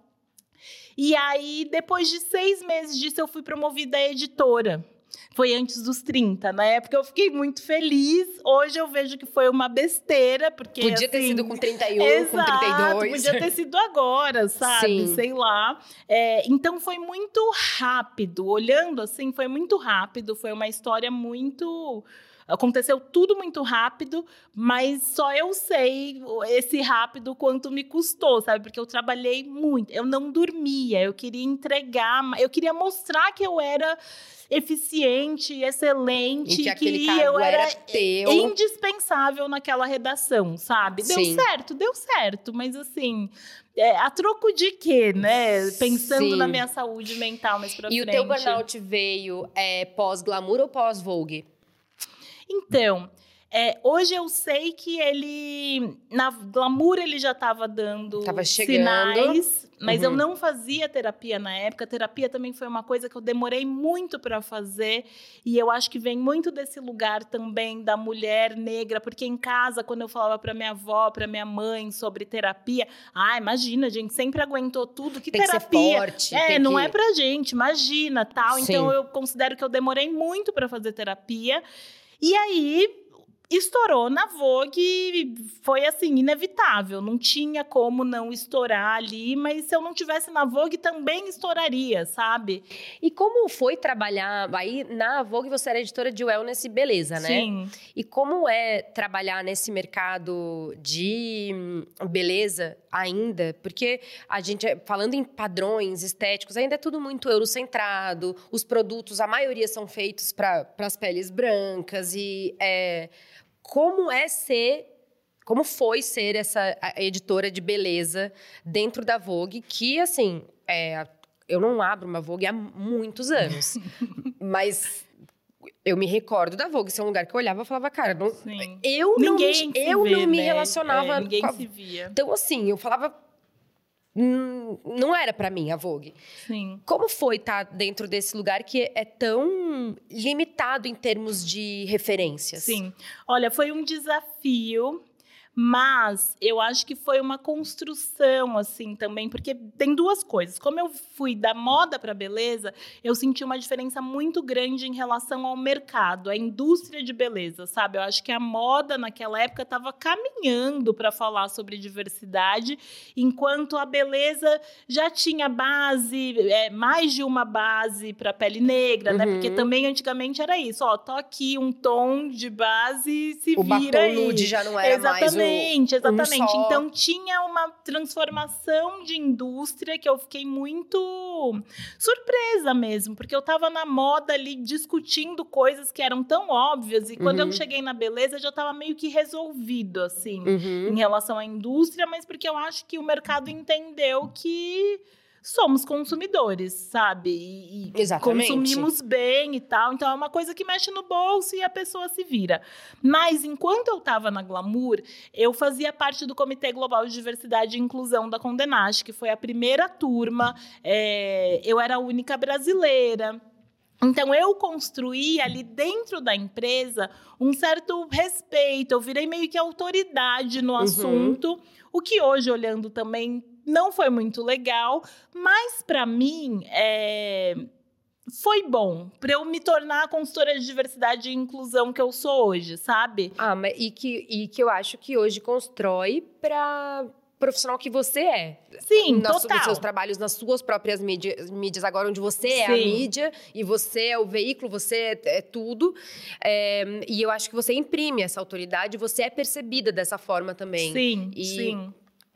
E aí, depois de 6 meses disso, eu fui promovida a editora. Foi antes dos 30. Na época, eu fiquei muito feliz. Hoje, eu vejo que foi uma besteira, porque podia ter sido com 31, exato, com 32. Podia ter sido agora, sabe? Sim. Sei lá. Então, foi muito rápido. Olhando assim, foi muito rápido. Foi uma história muito... Aconteceu tudo muito rápido, mas só eu sei esse rápido quanto me custou, sabe? Porque eu trabalhei muito, eu não dormia, eu queria entregar, eu queria mostrar que eu era eficiente, excelente, e que aquele cargo era teu. Indispensável naquela redação, sabe? Deu certo, mas assim... a troco de quê, né? Pensando na minha saúde mental mais pra frente. E o teu burnout veio pós-Glamour ou pós-Vogue? Então, hoje eu sei que na Glamour ele já estava dando sinais, mas eu não fazia terapia na época. A terapia também foi uma coisa que eu demorei muito para fazer, e eu acho que vem muito desse lugar também da mulher negra, porque em casa, quando eu falava para minha avó, para minha mãe sobre terapia, imagina, a gente sempre aguentou tudo, que tem terapia? Que ser forte, não é pra gente, imagina, tal. Sim. Então eu considero que eu demorei muito para fazer terapia. E aí, estourou na Vogue, foi assim, inevitável, não tinha como não estourar ali, mas se eu não tivesse na Vogue, também estouraria, sabe? E como foi trabalhar, aí na Vogue você era editora de wellness e beleza, né? Sim. E como é trabalhar nesse mercado de beleza ainda? Porque a gente, falando em padrões estéticos, ainda é tudo muito eurocentrado, os produtos, a maioria são feitos para as peles brancas e... Como foi ser essa editora de beleza dentro da Vogue, que, assim, eu não abro uma Vogue há muitos anos, mas eu me recordo da Vogue ser um lugar que eu olhava e falava, cara, eu não me relacionava... ninguém se via. Então, assim, eu falava... não era pra mim a Vogue. Sim. Como foi estar dentro desse lugar que é tão limitado em termos de referências? Sim. Olha, foi um desafio, mas eu acho que foi uma construção, assim, também, porque tem 2 coisas. Como eu fui da moda para beleza, eu senti uma diferença muito grande em relação ao mercado, à indústria de beleza, sabe? Eu acho que a moda, naquela época, estava caminhando para falar sobre diversidade, enquanto a beleza já tinha base, mais de uma base para pele negra, né? Porque também, antigamente, era isso. Tô aqui um tom de base, se o vira aí. O batom nude já não era mais Exatamente. Então, tinha uma transformação de indústria que eu fiquei muito surpresa mesmo, porque eu estava na moda ali discutindo coisas que eram tão óbvias, e quando eu cheguei na beleza, já estava meio que resolvido, assim, em relação à indústria, mas porque eu acho que o mercado entendeu que somos consumidores, sabe? E Exatamente. consumimos bem e tal. Então, é uma coisa que mexe no bolso e a pessoa se vira. Mas, enquanto eu estava na Glamour, eu fazia parte do Comitê Global de Diversidade e Inclusão da Condé Nast, que foi a primeira turma. Eu era a única brasileira. Então, eu construí ali dentro da empresa um certo respeito. Eu virei meio que autoridade no assunto, o que hoje, olhando também, não foi muito legal. Mas, para mim, foi bom para eu me tornar a consultora de diversidade e inclusão que eu sou hoje, sabe? Mas e que eu acho que hoje constrói para profissional que você é. Sim, total. Nos seus trabalhos, nas suas próprias mídias agora, onde você é a mídia e você é o veículo, você é tudo. E eu acho que você imprime essa autoridade, você é percebida dessa forma também. Sim.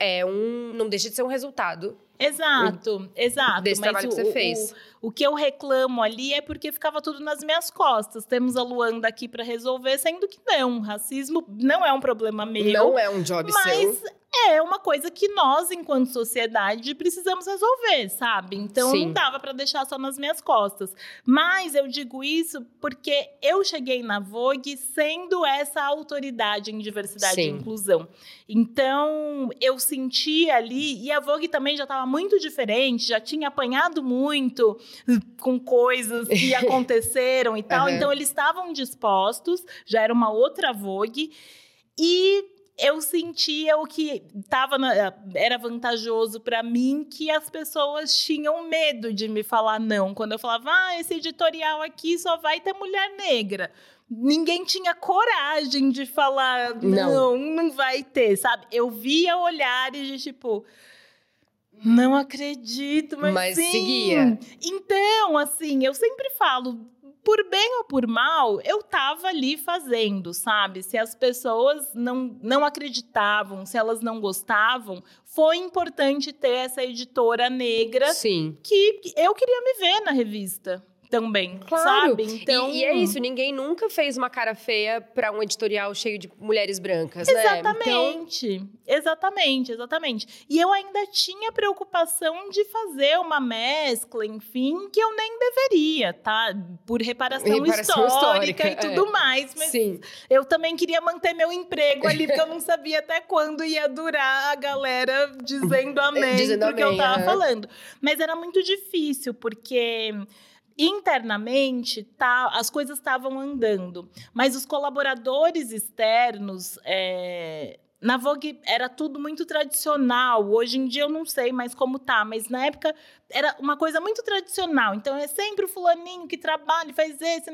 Não deixa de ser um resultado. Exato. Desse trabalho que você fez. O que eu reclamo ali é porque ficava tudo nas minhas costas. Temos a Luanda aqui para resolver, sendo que não. Racismo não é um problema meu. Não é um job seu. Mas é uma coisa que nós, enquanto sociedade, precisamos resolver, sabe? Então, não dava para deixar só nas minhas costas. Mas eu digo isso porque eu cheguei na Vogue sendo essa autoridade em diversidade e inclusão. Então, eu senti ali, e a Vogue também já estava muito diferente, já tinha apanhado muito com coisas que aconteceram e tal. Então, eles estavam dispostos, já era uma outra Vogue. E eu sentia o que era vantajoso para mim, que as pessoas tinham medo de me falar não. Quando eu falava, esse editorial aqui só vai ter mulher negra. Ninguém tinha coragem de falar, não vai ter, sabe? Eu via olhares de tipo, não acredito, mas sim. Seguia. Então, assim, eu sempre falo, por bem ou por mal, eu tava ali fazendo, sabe? Se as pessoas não acreditavam, se elas não gostavam, foi importante ter essa editora negra que eu queria me ver na revista também, sabe? Então, e é isso, ninguém nunca fez uma cara feia para um editorial cheio de mulheres brancas, exatamente, né? Exatamente. E eu ainda tinha preocupação de fazer uma mescla, enfim, que eu nem deveria, tá? Por reparação histórica e tudo mais. Mas eu também queria manter meu emprego ali, porque eu não sabia até quando ia durar a galera dizendo amém, porque eu tava falando. Mas era muito difícil, porque internamente, as coisas estavam andando, mas os colaboradores externos, na Vogue era tudo muito tradicional. Hoje em dia eu não sei mais como tá, mas na época era uma coisa muito tradicional. Então é sempre o fulaninho que trabalha, faz esse,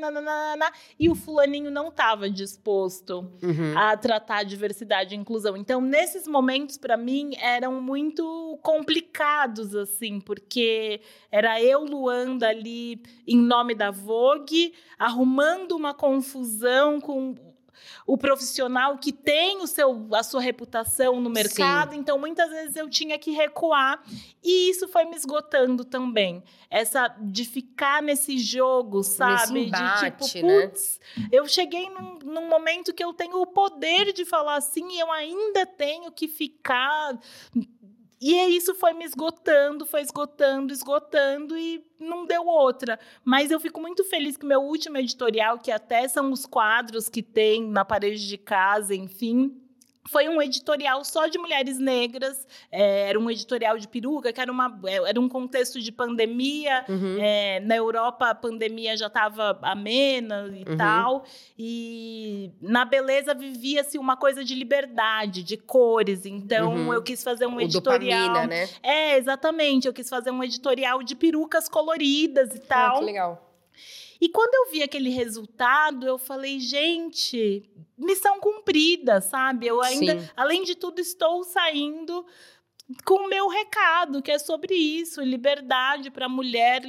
e o fulaninho não estava disposto a tratar a diversidade e inclusão. Então, nesses momentos, para mim, eram muito complicados, assim, porque era eu, Luanda, ali em nome da Vogue, arrumando uma confusão com o profissional que tem a sua reputação no mercado. Então, muitas vezes eu tinha que recuar. E isso foi me esgotando também. De ficar nesse jogo, sabe? Nesse embate, de tipo, putz, eu cheguei num momento que eu tenho o poder de falar assim e eu ainda tenho que ficar. E isso foi me esgotando, esgotando e não deu outra. Mas eu fico muito feliz que o meu último editorial, que até são os quadros que tem na parede de casa, enfim, foi um editorial só de mulheres negras. Era um editorial de peruca, que era um contexto de pandemia. Na Europa, a pandemia já estava amena e tal. E na beleza vivia-se uma coisa de liberdade, de cores. Então, eu quis fazer um editorial... Dopamina, né? Exatamente. Eu quis fazer um editorial de perucas coloridas e tal. Que legal. E quando eu vi aquele resultado, eu falei, gente, missão cumprida, sabe? Eu ainda, além de tudo, estou saindo com o meu recado, que é sobre isso, liberdade para mulher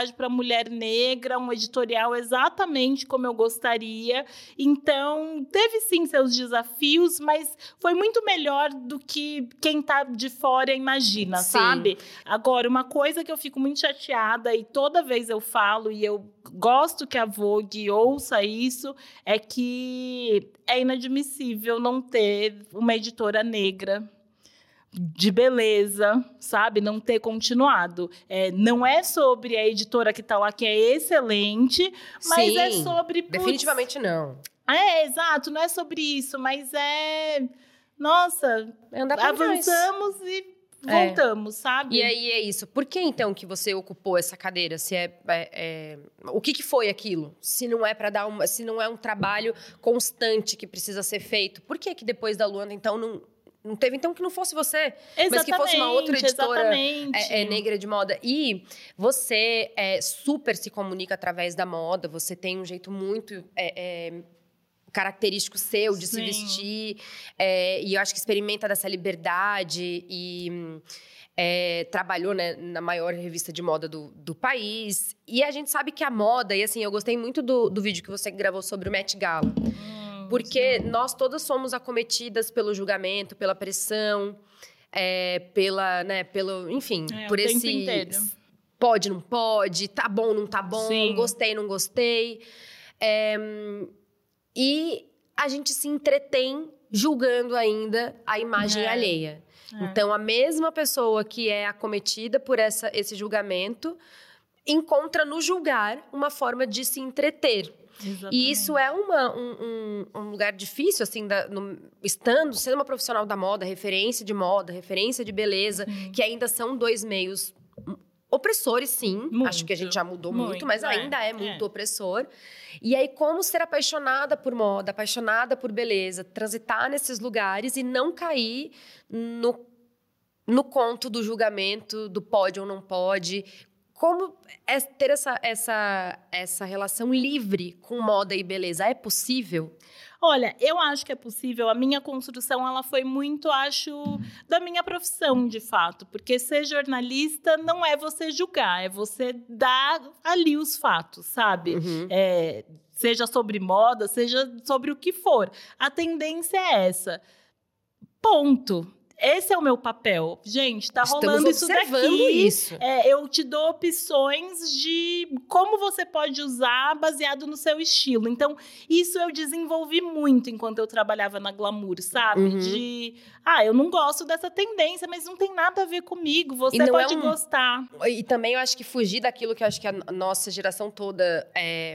negra, um editorial exatamente como eu gostaria. Então, teve sim seus desafios, mas foi muito melhor do que quem tá de fora imagina, sabe? Agora, uma coisa que eu fico muito chateada e toda vez eu falo, e eu gosto que a Vogue ouça isso, é que é inadmissível não ter uma editora negra. de beleza, sabe? Não ter continuado. Não é sobre a editora que tá lá, que é excelente, mas Sim, é sobre... definitivamente não. Exato, não é sobre isso, mas nossa, avançamos e voltamos, sabe? E aí é isso. Por que, então, que você ocupou essa cadeira? Se o que foi aquilo? Se não é para dar se não é um trabalho constante que precisa ser feito, por que depois da Luanda, então, não teve, então, que não fosse você, mas que fosse uma outra editora negra de moda? E você super se comunica através da moda, você tem um jeito muito característico seu de se vestir, e eu acho que experimenta dessa liberdade e trabalhou, né, na maior revista de moda do país. E a gente sabe que a moda, e assim, eu gostei muito do vídeo que você gravou sobre o Met Gala. Porque nós todas somos acometidas pelo julgamento, pela pressão, enfim, por esse... inteiro. Pode, não pode, tá bom, não tá bom, sim, gostei, não gostei. E a gente se entretém julgando ainda a imagem alheia. Então, a mesma pessoa que é acometida por esse julgamento encontra no julgar uma forma de se entreter. Exatamente. E isso é um lugar difícil, assim, sendo uma profissional da moda, referência de beleza, que ainda são dois meios opressores, sim. Muito. Acho que a gente já mudou muito, mas ainda é muito opressor. E aí, como ser apaixonada por moda, apaixonada por beleza, transitar nesses lugares e não cair no conto do julgamento, do pode ou não pode. Como ter essa relação livre com moda e beleza? É possível? Olha, eu acho que é possível. A minha construção, ela foi muito, acho, da minha profissão, de fato. Porque ser jornalista não é você julgar, é você dar ali os fatos, sabe? Uhum. Seja sobre moda, seja sobre o que for. A tendência é essa. Ponto. Esse é o meu papel. Gente, tá rolando isso daqui. Isso. Eu te dou opções de como você pode usar baseado no seu estilo. Então, isso eu desenvolvi muito enquanto eu trabalhava na Glamour, sabe? Uhum. Eu não gosto dessa tendência, mas não tem nada a ver comigo. Você pode gostar. E também eu acho que fugir daquilo que eu acho que a nossa geração toda...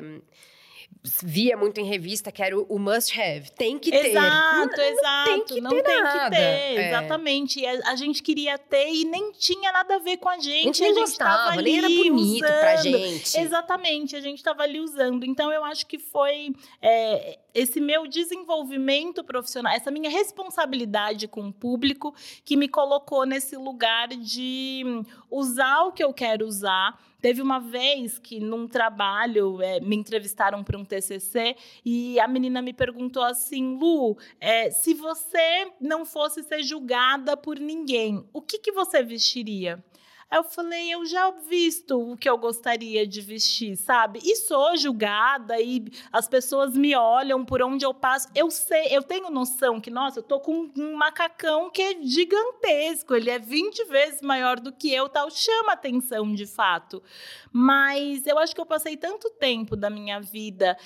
via muito em revista, que era o must have. Tem que ter. Exato. Não tem que ter. Exatamente. A gente queria ter e nem tinha nada a ver com a gente. A gente nem gostava, nem era bonito pra gente. Exatamente, a gente estava ali usando. Então, eu acho que foi esse meu desenvolvimento profissional, essa minha responsabilidade com o público que me colocou nesse lugar de usar o que eu quero usar. Teve uma vez que, num trabalho, me entrevistaram para um TCC e a menina me perguntou assim, Lu, se você não fosse ser julgada por ninguém, o que você vestiria? Aí eu falei, eu já visto o que eu gostaria de vestir, sabe? E sou julgada e as pessoas me olham por onde eu passo. Eu sei, eu tenho noção que, nossa, eu tô com um macacão que é gigantesco, ele é 20 vezes maior do que eu, tal, chama atenção de fato. Mas eu acho que eu passei tanto tempo da minha vida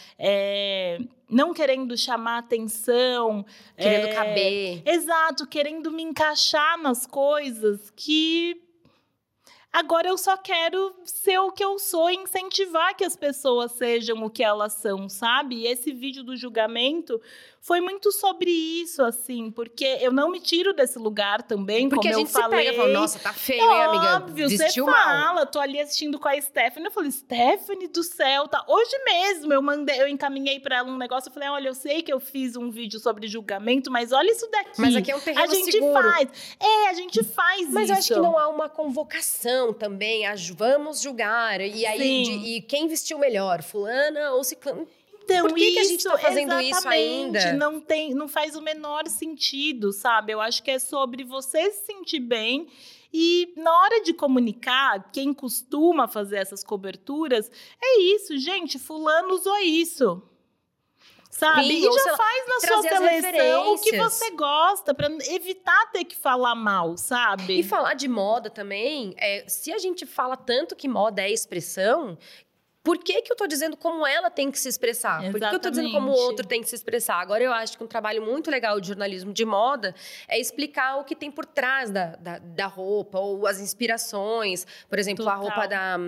não querendo chamar atenção. Querendo caber. Exato, querendo me encaixar nas coisas que... Agora eu só quero ser o que eu sou e incentivar que as pessoas sejam o que elas são, sabe? E esse vídeo do julgamento foi muito sobre isso, assim, porque eu não me tiro desse lugar também, porque como eu falei. Porque a gente se pega e fala, nossa, tá feio, hein, amiga? Óbvio, você fala, tô ali assistindo com a Stephanie, eu falei, Stephanie do céu, tá? Hoje mesmo eu encaminhei pra ela um negócio, eu falei, olha, eu sei que eu fiz um vídeo sobre julgamento, mas olha isso daqui. Mas aqui é um terreno seguro. A gente faz isso. Mas eu acho que não há uma convocação também, vamos julgar, e aí, e quem vestiu melhor, fulana ou ciclana? Então, por que a gente está fazendo isso ainda? Não faz o menor sentido, sabe? Eu acho que é sobre você se sentir bem e, na hora de comunicar, quem costuma fazer essas coberturas, é isso, gente, fulano usou isso. Sabe? Sim, e já faz na sua seleção o que você gosta, para evitar ter que falar mal, sabe? E falar de moda também, se a gente fala tanto que moda é expressão... Por que eu tô dizendo como ela tem que se expressar? Exatamente. Por que eu tô dizendo como o outro tem que se expressar? Agora, eu acho que um trabalho muito legal de jornalismo de moda é explicar o que tem por trás da roupa, ou as inspirações. Por exemplo, Total. a roupa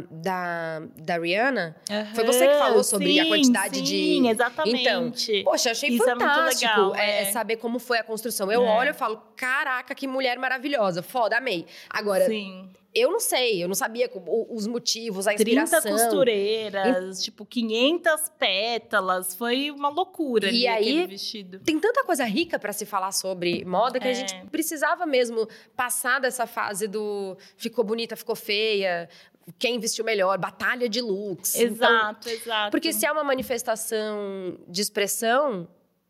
da Rihanna. Foi você que falou sobre a quantidade de... Sim, exatamente. Então, poxa, achei Isso fantástico é muito legal, saber como foi a construção. Eu olho e falo, caraca, que mulher maravilhosa. Foda, amei. Agora... Sim. Eu não sei, eu não sabia os motivos, a inspiração. 30 costureiras, tipo, 500 pétalas. Foi uma loucura ali aquele vestido. Tem tanta coisa rica para se falar sobre moda que a gente precisava mesmo passar dessa fase do ficou bonita, ficou feia, quem vestiu melhor, batalha de looks. Exato. Porque se é uma manifestação de expressão...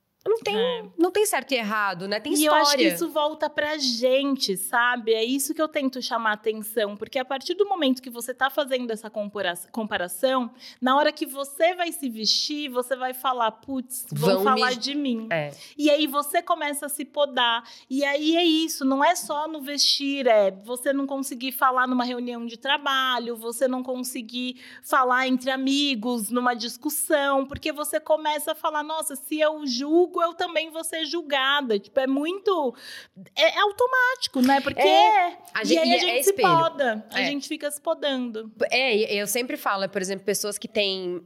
Não tem certo e errado, né? Tem história. E eu acho que isso volta pra gente, sabe? É isso que eu tento chamar a atenção. Porque a partir do momento que você tá fazendo essa comparação, na hora que você vai se vestir, você vai falar, putz, vão falar de mim. E aí você começa a se podar. E aí é isso, não é só no vestir, você não conseguir falar numa reunião de trabalho, você não conseguir falar entre amigos, numa discussão, porque você começa a falar, nossa, se eu julgo, eu também vou ser julgada. Tipo, é muito... É automático, né? Porque... E aí a gente se poda. A gente fica se podando. Eu sempre falo, por exemplo, pessoas que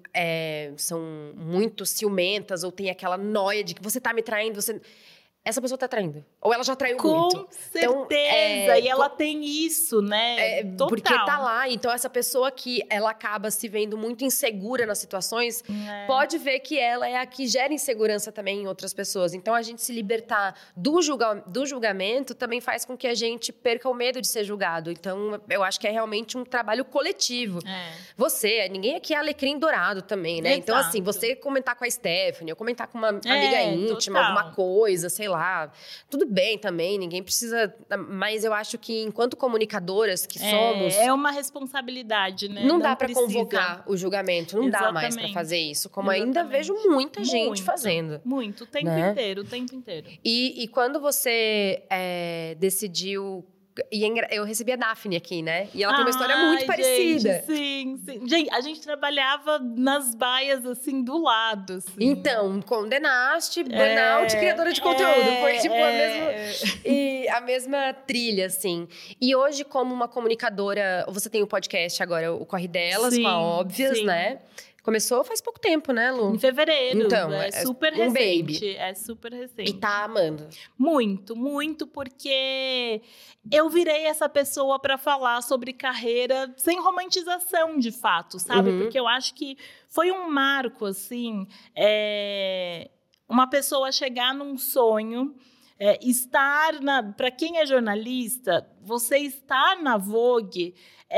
são muito ciumentas ou tem aquela noia de que você tá me traindo, essa pessoa tá traindo. Ou ela já traiu muito. Com certeza. E ela tem isso, né? Total. Porque tá lá. Então, essa pessoa que ela acaba se vendo muito insegura nas situações, pode ver que ela é a que gera insegurança também em outras pessoas. Então, a gente se libertar do julgamento também faz com que a gente perca o medo de ser julgado. Então, eu acho que é realmente um trabalho coletivo. Ninguém aqui é alecrim dourado também, né? Exato. Então, assim, você comentar com a Stephanie, ou comentar com uma amiga íntima, alguma coisa, sei lá. Tudo bem também, ninguém precisa... Mas eu acho que enquanto comunicadoras que somos... É uma responsabilidade, né? Não dá pra convocar o julgamento, não dá mais pra fazer isso. Como ainda vejo muita gente fazendo. Muito, o tempo inteiro, o tempo inteiro. E quando você decidiu... Eu recebi a Daphne aqui, né? E ela tem uma história muito parecida. Sim. Gente, a gente trabalhava nas baias, assim, do lado. Assim. Então, condenaste, burnout, criadora de conteúdo. Foi, tipo, a mesma trilha, assim. E hoje, como uma comunicadora... Você tem o podcast agora, o Corre Delas, com a Óbvias, né? Começou faz pouco tempo, né, Lu? Em fevereiro. Então, é super recente. Baby. É super recente. E tá amando. Muito, porque eu virei essa pessoa para falar sobre carreira sem romantização, de fato, sabe? Porque eu acho que foi um marco, assim, uma pessoa chegar num sonho... Para quem é jornalista, você estar na Vogue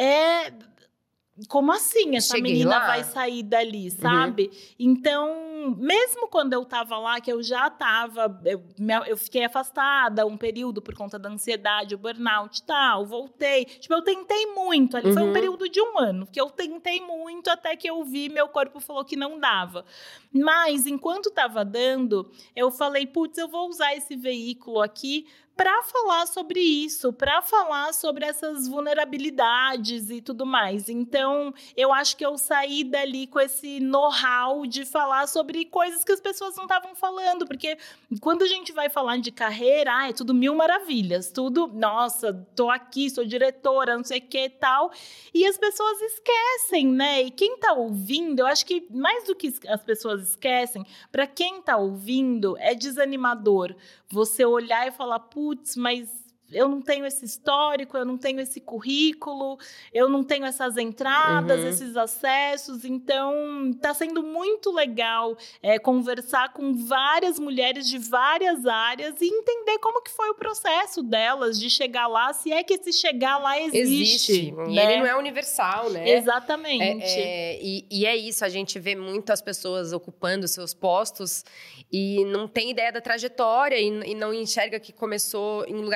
como assim essa menina vai sair dali, sabe? Então, mesmo quando eu tava lá, que eu já tava... Eu fiquei afastada um período por conta da ansiedade, o burnout e tal, voltei. Tipo, eu tentei muito ali. Foi um período de 1 ano, que eu tentei muito até que eu vi, meu corpo falou que não dava. Mas, enquanto tava dando, eu falei, putz, eu vou usar esse veículo aqui para falar sobre isso, para falar sobre essas vulnerabilidades e tudo mais. Então, eu acho que eu saí dali com esse know-how de falar sobre coisas que as pessoas não estavam falando, porque quando a gente vai falar de carreira, é tudo mil maravilhas, tudo, nossa, tô aqui, sou diretora, não sei o que e tal, e as pessoas esquecem, né? E quem tá ouvindo, eu acho que mais do que as pessoas esquecem, para quem tá ouvindo, é desanimador você olhar e falar, putz, mas eu não tenho esse histórico, eu não tenho esse currículo, eu não tenho essas entradas, esses acessos. Então, está sendo muito legal conversar com várias mulheres de várias áreas e entender como que foi o processo delas de chegar lá, se é que esse chegar lá existe. Né? E ele não é universal, né? Exatamente. E é isso, a gente vê muitas pessoas ocupando seus postos e não tem ideia da trajetória e não enxerga que começou em lugares muito parecidos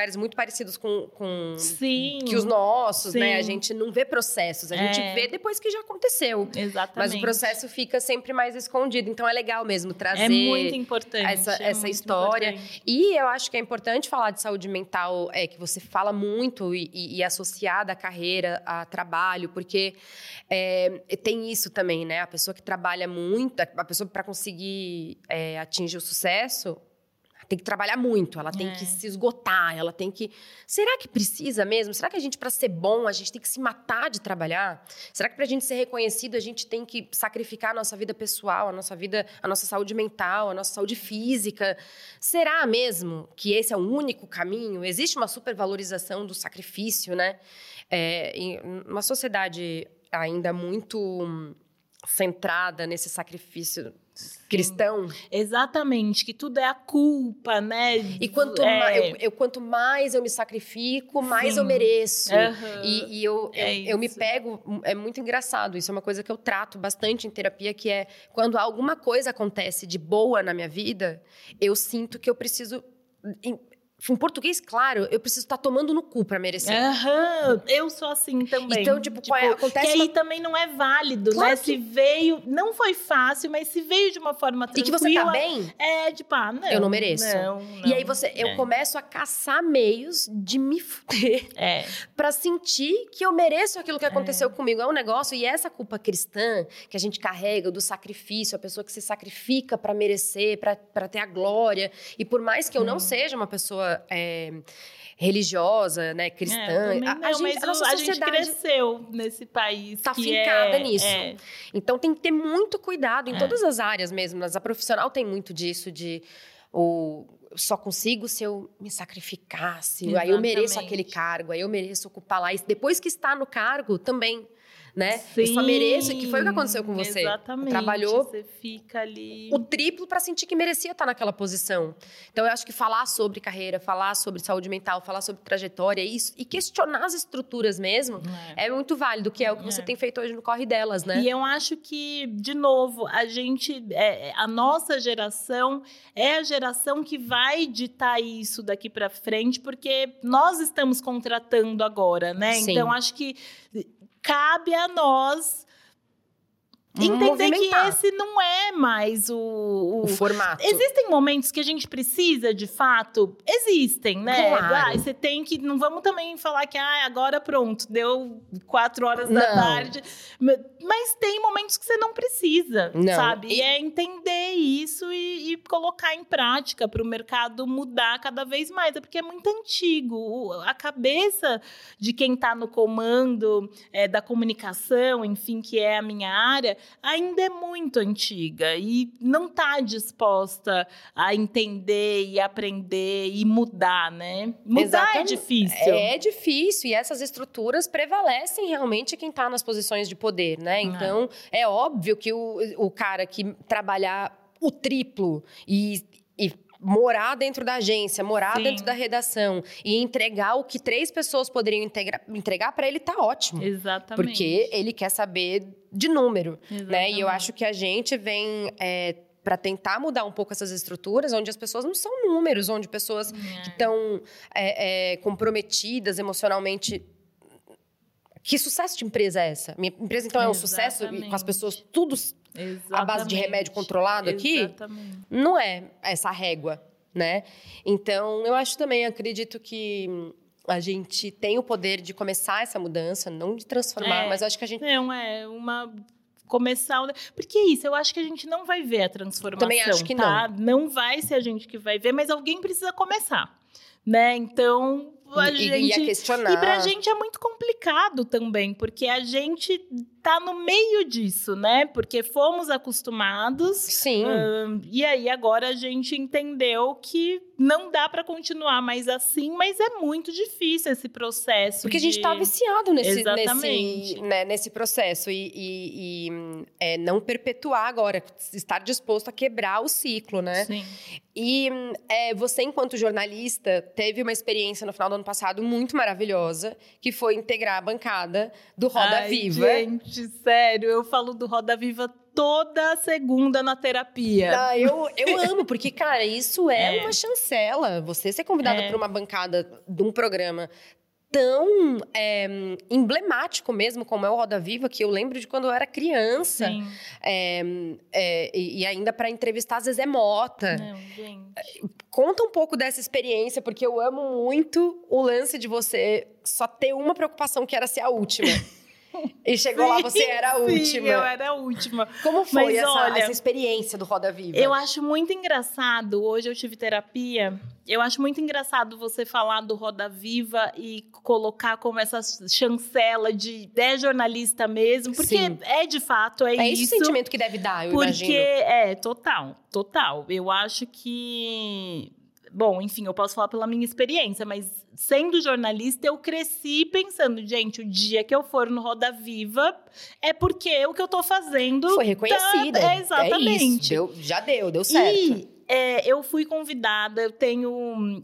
parecidos com Sim, que os nossos, sim. né? A gente não vê processos, a gente vê depois que já aconteceu. Exatamente. Mas o processo fica sempre mais escondido. Então, é legal mesmo trazer muito importante, essa muito história. Importante. E eu acho que é importante falar de saúde mental, que você fala muito e associada à carreira, a trabalho, porque tem isso também, né? A pessoa que trabalha muito, a pessoa para conseguir atingir o sucesso, tem que trabalhar muito, ela tem que se esgotar, ela tem que... Será que precisa mesmo? Será que a gente, para ser bom, a gente tem que se matar de trabalhar? Será que para a gente ser reconhecido, a gente tem que sacrificar a nossa vida pessoal, a nossa saúde mental, a nossa saúde física? Será mesmo que esse é o único caminho? Existe uma supervalorização do sacrifício, né? Em uma sociedade ainda muito centrada nesse sacrifício cristão. Exatamente, que tudo é a culpa, né? E quanto mais eu me sacrifico, mais eu mereço. E eu me pego... É muito engraçado, isso é uma coisa que eu trato bastante em terapia, que é quando alguma coisa acontece de boa na minha vida, eu sinto que eu preciso... Em português, claro, eu preciso estar tomando no cu pra merecer. Eu sou assim também. Então, acontece... Que aí também não é válido, claro, né? Se veio... Não foi fácil, mas se veio de uma forma tranquila... E que você tá bem... não. Eu não mereço. Não. E aí eu começo a caçar meios de me fuder. Pra sentir que eu mereço aquilo que aconteceu comigo. É um negócio... E essa culpa cristã que a gente carrega do sacrifício, a pessoa que se sacrifica pra merecer, pra ter a glória. E por mais que eu não seja uma pessoa... religiosa, né, cristã. A nossa sociedade cresceu nesse país. Tá fincada nisso. Então tem que ter muito cuidado em todas as áreas mesmo. Mas a profissional tem muito disso só consigo se eu me sacrificasse. Exatamente. Aí eu mereço aquele cargo, aí eu mereço ocupar lá. E depois que está no cargo, também. Né? Sim, eu só mereço, que foi o que aconteceu com você. Exatamente. Trabalhou você fica ali... o triplo para sentir que merecia estar naquela posição. Então, eu acho que falar sobre carreira, falar sobre saúde mental, falar sobre trajetória e questionar as estruturas mesmo é muito válido, que é o que você tem feito hoje no Corre Delas, né? E eu acho que, de novo, a nossa geração é a geração que vai ditar isso daqui para frente, porque nós estamos contratando agora, né? Sim. Então, acho que cabe a nós entender que esse não é mais o formato. Existem momentos que a gente precisa, de fato, existem, né? Claro. Você tem que... Não vamos também falar que agora pronto, deu 4 horas da tarde. Mas tem momentos que você não precisa, sabe? E é entender isso e colocar em prática para o mercado mudar cada vez mais. É porque é muito antigo. A cabeça de quem está no comando da comunicação, enfim, que é a minha área, ainda é muito antiga e não está disposta a entender e aprender e mudar, né? Mudar é difícil. É difícil e essas estruturas prevalecem realmente quem está nas posições de poder, né? Então, é óbvio que o cara que trabalhar o triplo e morar dentro da agência, morar dentro da redação e entregar o que 3 pessoas poderiam entregar para ele, tá ótimo. Exatamente. Porque ele quer saber de número, né? E eu acho que a gente vem para tentar mudar um pouco essas estruturas, onde as pessoas não são números, onde pessoas que estão comprometidas emocionalmente. Que sucesso de empresa é essa? Minha empresa, então, é um sucesso com as pessoas tudo à base de remédio controlado aqui? Não é essa régua, né? Então, eu acredito que a gente tem o poder de começar essa mudança, não de transformar, mas eu acho que a gente... Começar... Porque é isso, eu acho que a gente não vai ver a transformação, também acho que tá? Não vai ser a gente que vai ver, mas alguém precisa começar, né? Então... E a questionar. E pra gente é muito complicado também, porque a gente tá no meio disso, né? Porque fomos acostumados. Sim. E aí agora a gente entendeu que não dá para continuar mais assim, mas é muito difícil esse processo. Porque a gente tá viciado nesse processo e não perpetuar agora, estar disposto a quebrar o ciclo, né? Sim. E você, enquanto jornalista, teve uma experiência no final do ano passado muito maravilhosa, que foi integrar a bancada do Roda Viva. Gente, sério, eu falo do Roda Viva toda segunda na terapia. Ah, eu amo, porque, cara, isso é uma chancela. Você ser convidada para uma bancada de um programa tão emblemático mesmo, como é o Roda Viva, que eu lembro de quando eu era criança. Sim. E ainda para entrevistar a Zezé Mota. Não, gente. Conta um pouco dessa experiência, porque eu amo muito o lance de você só ter uma preocupação, que era ser a última. E chegou lá, você era a última. Sim, eu era a última. Como foi essa experiência do Roda Viva? Eu acho muito engraçado, hoje eu tive terapia, eu acho muito engraçado você falar do Roda Viva e colocar como essa chancela de jornalista mesmo, porque de fato, é isso. É esse o sentimento que deve dar, eu imagino. Porque, total. Eu acho que... Bom, enfim, eu posso falar pela minha experiência, mas sendo jornalista, eu cresci pensando, gente, o dia que eu for no Roda Viva é porque o que eu tô fazendo... Foi reconhecida. Exatamente. É isso, deu certo. E eu fui convidada, eu tenho...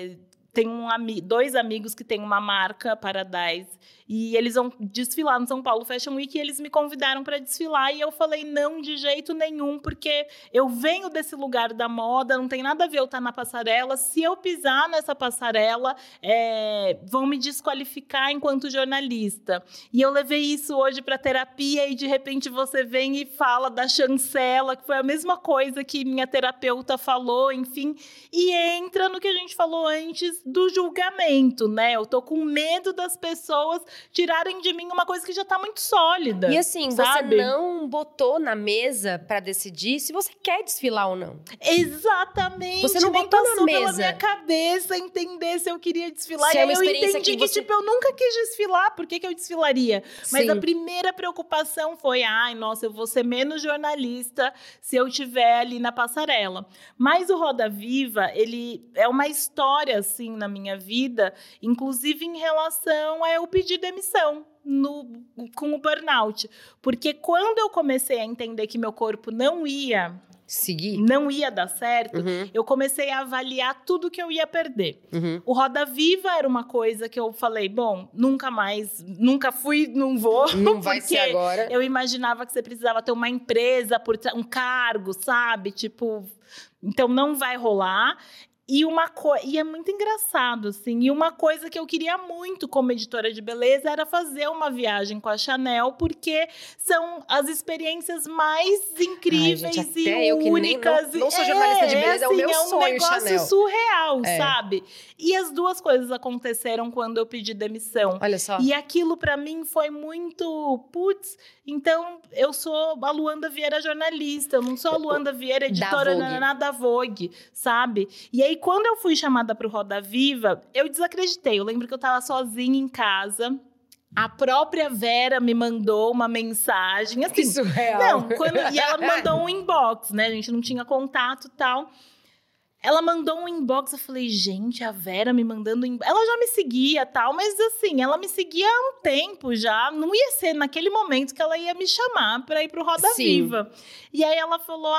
dois amigos que têm uma marca, Paradise, e eles vão desfilar no São Paulo Fashion Week, e eles me convidaram para desfilar, e eu falei não de jeito nenhum, porque eu venho desse lugar da moda, não tem nada a ver eu estar na passarela, se eu pisar nessa passarela, vão me desqualificar enquanto jornalista. E eu levei isso hoje para terapia, e de repente você vem e fala da chancela, que foi a mesma coisa que minha terapeuta falou, enfim, e entra no que a gente falou antes do julgamento, né? Eu tô com medo das pessoas tirarem de mim uma coisa que já tá muito sólida. E assim, sabe? Você não botou na mesa pra decidir se você quer desfilar ou não. Exatamente. Você não botou na mesa. Pela minha cabeça entender se eu queria desfilar. Se e aí uma eu entendi que, você... eu nunca quis desfilar. Por que eu desfilaria? Mas Sim. a primeira preocupação foi, nossa, eu vou ser menos jornalista se eu estiver ali na passarela. Mas o Roda Viva, ele é uma história, assim, na minha vida, inclusive em relação a eu pedir demissão com o burnout. Porque quando eu comecei a entender que meu corpo não ia dar certo, eu comecei a avaliar tudo que eu ia perder. O Roda Viva era uma coisa que eu falei, bom, nunca fui, não vou. Não vai ser agora. Eu imaginava que você precisava ter uma empresa, um cargo, sabe? Tipo, então não vai rolar. E é muito engraçado, assim. E uma coisa que eu queria muito como editora de beleza era fazer uma viagem com a Chanel, porque são as experiências mais incríveis e únicas. Não sou jornalista de beleza, assim, é o meu sonho, Chanel. É um negócio surreal, sabe? E as duas coisas aconteceram quando eu pedi demissão. Olha só. E aquilo, pra mim, foi muito... Putz, então eu sou a Luanda Vieira jornalista, eu não sou a Luanda Vieira editora da Vogue, sabe? E aí, quando eu fui chamada para o Roda Viva, eu desacreditei. Eu lembro que eu estava sozinha em casa. A própria Vera me mandou uma mensagem. Assim, que surreal. E ela me mandou um inbox, né? A gente não tinha contato e tal. Ela mandou um inbox, eu falei, gente, a Vera me mandando um inbox. Ela já me seguia e tal, mas assim, ela me seguia há um tempo já. Não ia ser naquele momento que ela ia me chamar para ir pro Roda Viva. E aí ela falou,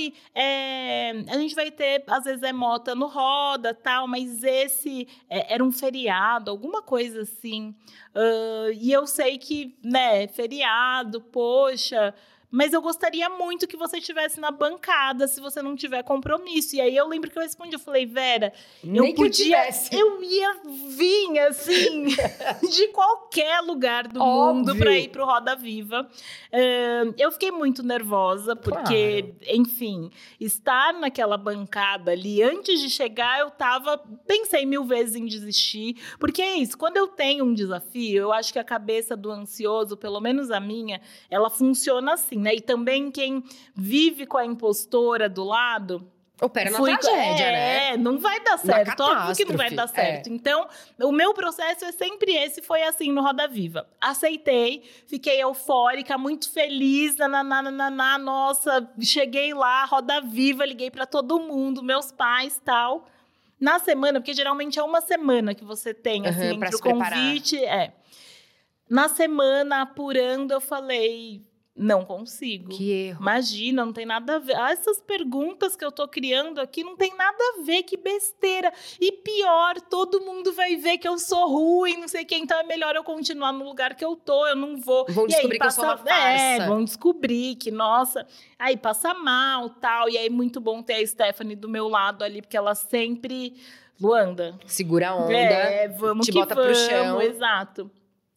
a gente vai ter, às vezes, Mota no Roda tal, mas esse era um feriado, alguma coisa assim. E eu sei que, né, feriado, poxa... Mas eu gostaria muito que você estivesse na bancada, se você não tiver compromisso. E aí eu lembro que eu respondi, eu falei, Vera, eu ia vir, assim, de qualquer lugar do mundo para ir pro Roda Viva. Eu fiquei muito nervosa, porque, enfim, estar naquela bancada ali, antes de chegar, pensei 1000 vezes em desistir. Porque é isso, quando eu tenho um desafio, eu acho que a cabeça do ansioso, pelo menos a minha, ela funciona assim. Né? E também quem vive com a impostora do lado... Opera na tragédia, né? Não vai dar certo. Óbvio que não vai dar certo. Então, o meu processo é sempre esse, foi assim no Roda Viva. Aceitei, fiquei eufórica, muito feliz, nossa, cheguei lá, Roda Viva, liguei pra todo mundo, meus pais e tal. Na semana, porque geralmente é uma semana que você tem, assim, entre o convite... Na semana, apurando, eu falei... Não consigo. Que erro. Imagina, não tem nada a ver. Essas perguntas que eu tô criando aqui não tem nada a ver, que besteira. E pior, todo mundo vai ver que eu sou ruim, não sei o que, então é melhor eu continuar no lugar que eu tô, eu não vou. Vão descobrir que eu sou uma farsa. Vão descobrir que, nossa, aí passa mal, tal. E aí, muito bom ter a Stephanie do meu lado ali, porque ela sempre... Luanda. Segura a onda, vamos te que bota vamos, pro chão. Exato.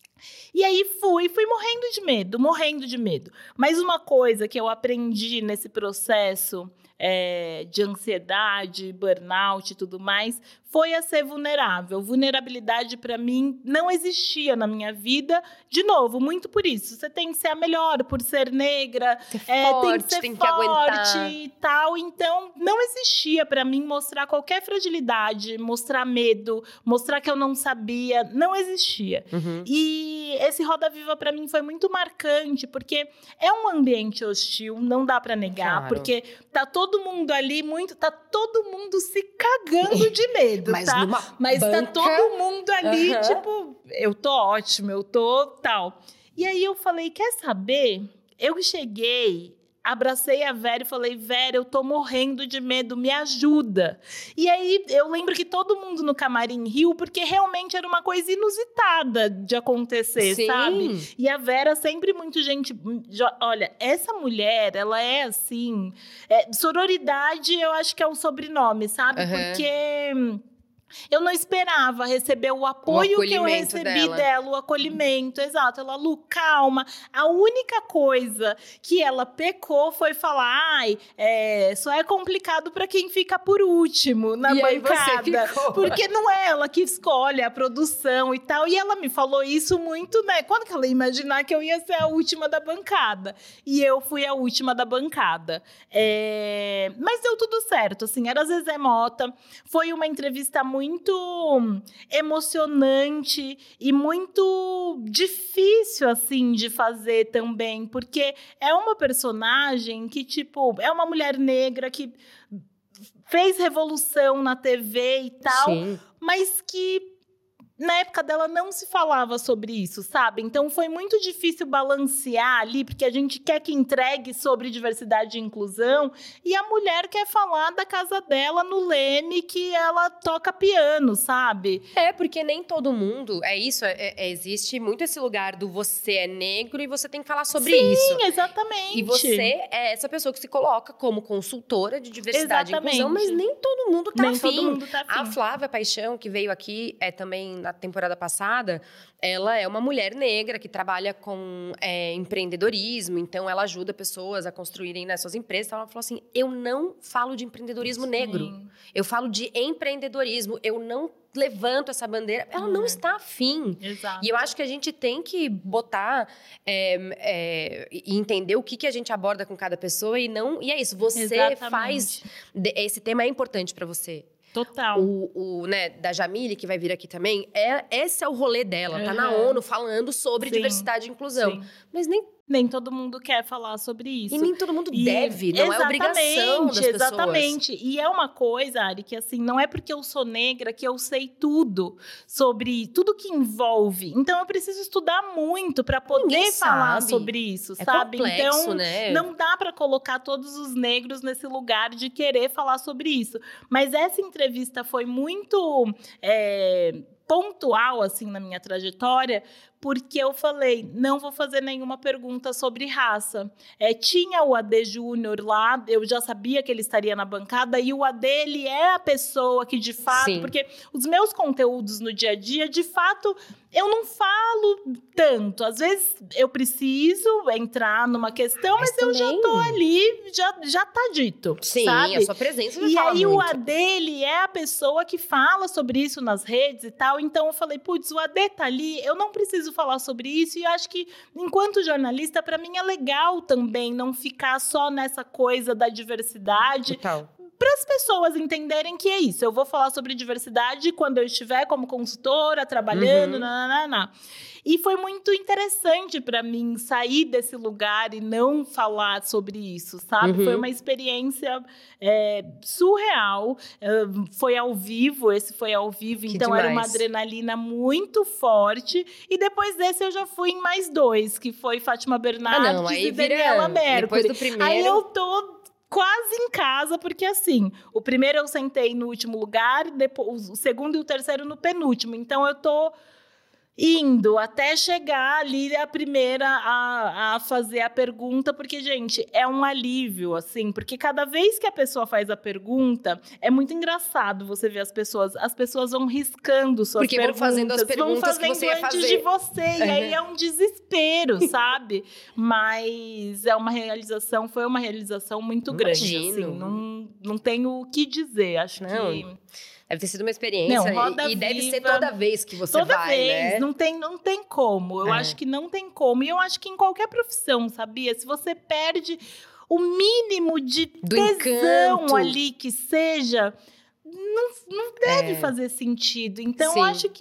E aí fui morrendo de medo. Mas uma coisa que eu aprendi nesse processo de ansiedade, burnout e tudo mais, foi a ser vulnerável. Vulnerabilidade, para mim, não existia na minha vida. De novo, muito por isso. Você tem que ser a melhor, por ser negra. Tem que aguentar. E tal. Então, não existia para mim mostrar qualquer fragilidade, mostrar medo, mostrar que eu não sabia. Não existia. Uhum. E esse Roda Viva, para mim, foi muito marcante, porque é um ambiente hostil, não dá para negar. Claro. Porque tá todo mundo ali, tá todo mundo se cagando de medo. Mas tá todo mundo ali, tipo, eu tô ótimo, eu tô tal. E aí eu falei, quer saber? Eu cheguei, abracei a Vera e falei, Vera, eu tô morrendo de medo, me ajuda. E aí eu lembro que todo mundo no camarim riu, porque realmente era uma coisa inusitada de acontecer, Sim. sabe? E a Vera sempre muito gente... Olha, essa mulher, ela é assim... sororidade, eu acho que é o sobrenome, sabe? Porque... eu não esperava receber o apoio que eu recebi dela, o acolhimento, exato. Ela, Lu, calma. A única coisa que ela pecou foi falar, só é complicado para quem fica por último na bancada. Porque não é ela que escolhe a produção e tal. E ela me falou isso muito, né? Quando que ela ia imaginar que eu ia ser a última da bancada? E eu fui a última da bancada. Mas deu tudo certo, assim. Era Zezé Mota. Foi uma entrevista muito emocionante e muito difícil, assim, de fazer também, porque é uma personagem que, tipo, é uma mulher negra que fez revolução na TV e tal, Sim. mas que na época dela não se falava sobre isso, sabe? Então foi muito difícil balancear ali, porque a gente quer que entregue sobre diversidade e inclusão, e a mulher quer falar da casa dela no Leme, que ela toca piano, sabe? Porque nem todo mundo, existe muito esse lugar do você é negro e você tem que falar sobre isso. Sim, exatamente. E você é essa pessoa que se coloca como consultora de diversidade e inclusão, mas nem todo mundo tá afim. A Flávia Paixão, que veio aqui também na temporada passada, ela é uma mulher negra que trabalha com empreendedorismo, então ela ajuda pessoas a construírem suas empresas. Então ela falou assim, eu não falo de empreendedorismo negro, eu falo de empreendedorismo, eu não levanto essa bandeira, ela não está afim. Exato. E eu acho que a gente tem que botar e entender o que a gente aborda com cada pessoa e é isso, você faz... Esse tema é importante para você. Total. Né, da Jamile, que vai vir aqui também, esse é o rolê dela. Tá na ONU falando sobre diversidade e inclusão. Sim. Mas nem todo mundo quer falar sobre isso. E nem todo mundo deve, não é obrigação das pessoas. Exatamente. E é uma coisa, Ari, que assim, não é porque eu sou negra que eu sei tudo sobre tudo que envolve. Então, eu preciso estudar muito para poder falar sobre isso, sabe? Complexo, então, né? Não dá para colocar todos os negros nesse lugar de querer falar sobre isso. Mas essa entrevista foi muito pontual, assim, na minha trajetória, porque eu falei, não vou fazer nenhuma pergunta sobre raça. Tinha o AD Júnior lá, eu já sabia que ele estaria na bancada, e o AD, ele é a pessoa que, de fato... Sim. Porque os meus conteúdos no dia a dia, de fato, eu não falo tanto. Às vezes, eu preciso entrar numa questão, mas eu já tô ali, já tá dito, Sim, sabe? A sua presença já fala muito. E aí, muito. o AD, ele é a pessoa que fala sobre isso nas redes e tal. Então, eu falei, putz, o AD tá ali, eu não preciso falar sobre isso, e eu acho que, enquanto jornalista, para mim é legal também não ficar só nessa coisa da diversidade. Total. para as pessoas entenderem que é isso. Eu vou falar sobre diversidade quando eu estiver como consultora, trabalhando, E foi muito interessante para mim sair desse lugar e não falar sobre isso, sabe? Foi uma experiência surreal. Foi ao vivo, esse foi ao vivo, Que então demais. era uma adrenalina muito forte. E depois desse eu já fui em mais 2, que foi Fátima Bernardes aí e vira, Daniela Mercury. depois do primeiro... Aí eu tô quase em casa, porque assim, o primeiro eu sentei no último lugar, depois, o segundo e o terceiro no penúltimo. Então eu tô indo até chegar ali a primeira a fazer a pergunta, porque, gente, é um alívio, assim, porque cada vez que a pessoa faz a pergunta, é muito engraçado você ver as pessoas vão riscando suas porque perguntas. vão fazendo as perguntas vão fazendo que você ia antes fazer. de você, e aí é um desespero, sabe? Mas foi uma realização muito grande, assim, não tenho o que dizer, acho que... Deve ter sido uma experiência e deve ser toda vez que você toda vai, vez, né? Não tem como. Eu acho que não tem como. E eu acho que em qualquer profissão, sabia? Se você perde o mínimo de tesão encanto ali que seja, não deve fazer sentido. Então,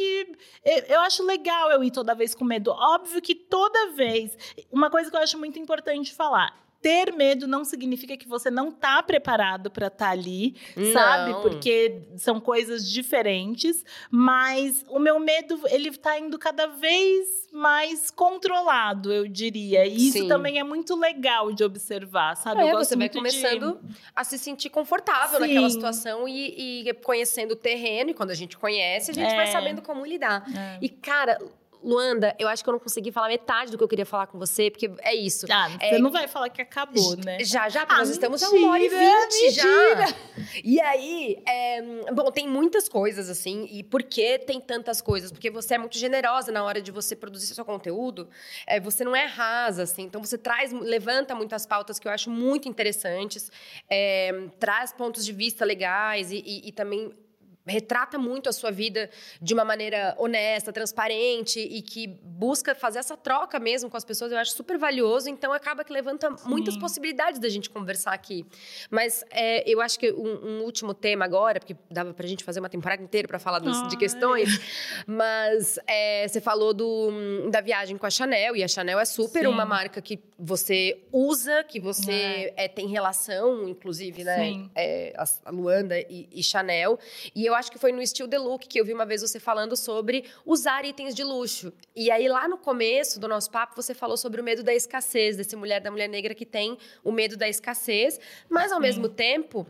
eu acho legal eu ir toda vez com medo. Óbvio que toda vez... Uma coisa que eu acho muito importante falar... Ter medo não significa que você não tá preparado para estar ali, sabe? Porque são coisas diferentes. Mas o meu medo, ele tá indo cada vez mais controlado, eu diria. E isso também é muito legal de observar, sabe? Eu gosto você vai muito começando a se sentir confortável naquela situação e conhecendo o terreno. E quando a gente conhece, a gente vai sabendo como lidar. E, cara... Luanda, eu acho que eu não consegui falar metade do que eu queria falar com você, porque é isso. Você não vai falar que acabou, né? Já, porque nós estamos a 1h20 já. E aí, bom, tem muitas coisas, assim, e por que tem tantas coisas? Porque você é muito generosa na hora de você produzir seu conteúdo, você não é rasa, assim, então você levanta muitas pautas que eu acho muito interessantes, traz pontos de vista legais e também... retrata muito a sua vida de uma maneira honesta, transparente e que busca fazer essa troca mesmo com as pessoas, eu acho super valioso, então acaba que levanta muitas possibilidades da gente conversar aqui. Mas eu acho que um último tema agora, porque dava pra gente fazer uma temporada inteira pra falar de questões, mas você falou da viagem com a Chanel, e a Chanel é super uma marca que você usa, que você tem relação, inclusive, né? A Luanda e Chanel, e eu acho que foi no Still the Look que eu vi uma vez você falando sobre usar itens de luxo. E aí, lá no começo do nosso papo, você falou sobre o medo da escassez, da mulher negra que tem o medo da escassez, mas, ao mesmo tempo...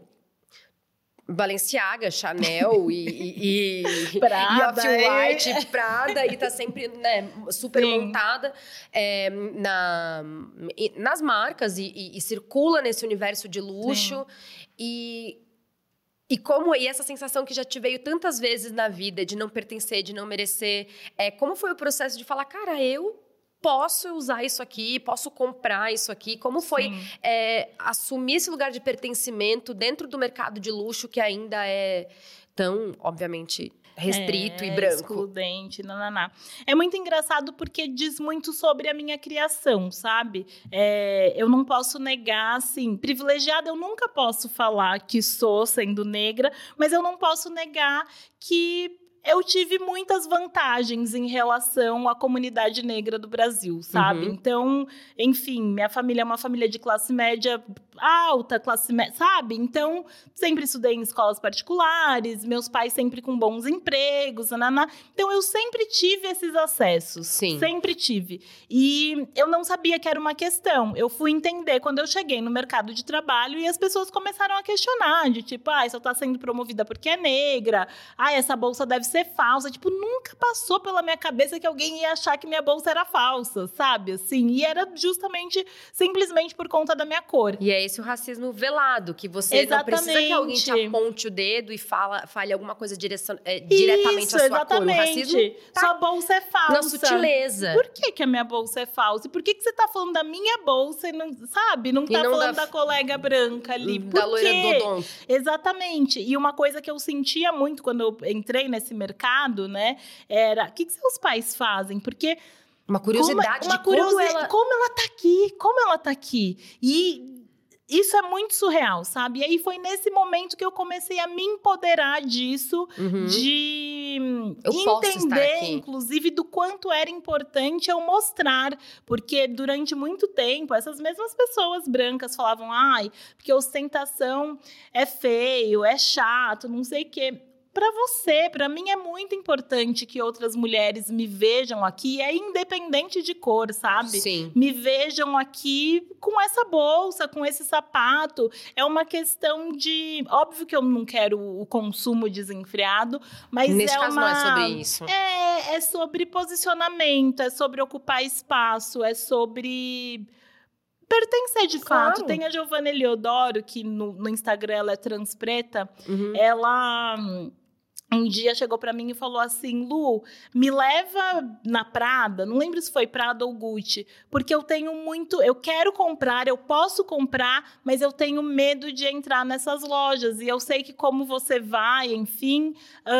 Balenciaga, Chanel e Off-White, Prada, e tá sempre, né, super montada nas marcas e circula nesse universo de luxo. E essa sensação que já te veio tantas vezes na vida de não pertencer, de não merecer, como foi o processo de falar, cara, eu posso usar isso aqui, posso comprar isso aqui? Como foi assumir esse lugar de pertencimento dentro do mercado de luxo que ainda é tão, obviamente, restrito e branco? Excludente, É muito engraçado porque diz muito sobre a minha criação, sabe? Eu não posso negar, assim, privilegiada eu nunca posso falar que sou sendo negra, mas eu não posso negar que eu tive muitas vantagens em relação à comunidade negra do Brasil, sabe? Então, enfim, minha família é uma família de classe média alta, sabe? Então, sempre estudei em escolas particulares, meus pais sempre com bons empregos, Então, eu sempre tive esses acessos. Sempre tive. E eu não sabia que era uma questão. Eu fui entender quando eu cheguei no mercado de trabalho e as pessoas começaram a questionar, de tipo, só tá sendo promovida porque é negra, essa bolsa deve ser falsa. Tipo, nunca passou pela minha cabeça que alguém ia achar que minha bolsa era falsa, sabe? Assim, e era simplesmente por conta da minha cor. E é esse o racismo velado, que você não precisa que alguém te aponte o dedo e fale alguma coisa diretamente à sua cor. O racismo sua bolsa é falsa. Na sutileza. Por que a minha bolsa é falsa? E por que você tá falando da minha bolsa e não, sabe? Não tá falando da colega branca ali. Da loira do odonto. Exatamente. E uma coisa que eu sentia muito quando eu entrei nesse mercado, né? Era, o que seus pais fazem? Porque... Uma curiosidade como ela tá aqui. E isso é muito surreal, sabe? E aí foi nesse momento que eu comecei a me empoderar disso, de entender, inclusive, do quanto era importante eu mostrar. Porque durante muito tempo, essas mesmas pessoas brancas falavam, ai, porque ostentação é feio, é chato, não sei o quê. Para mim é muito importante que outras mulheres me vejam aqui, é independente de cor, sabe? Sim. Me vejam aqui com essa bolsa, com esse sapato. É uma questão de... Óbvio que eu não quero o consumo desenfreado, mas nesse caso não é sobre isso. É sobre posicionamento, é sobre ocupar espaço, é sobre... pertencer de fato. Tem a Giovanna Eliodoro, que no Instagram ela é transpreta. Ela um dia chegou pra mim e falou assim, Lu, me leva na Prada, não lembro se foi Prada ou Gucci, porque eu quero comprar, eu posso comprar, mas eu tenho medo de entrar nessas lojas, e eu sei que como você vai, enfim,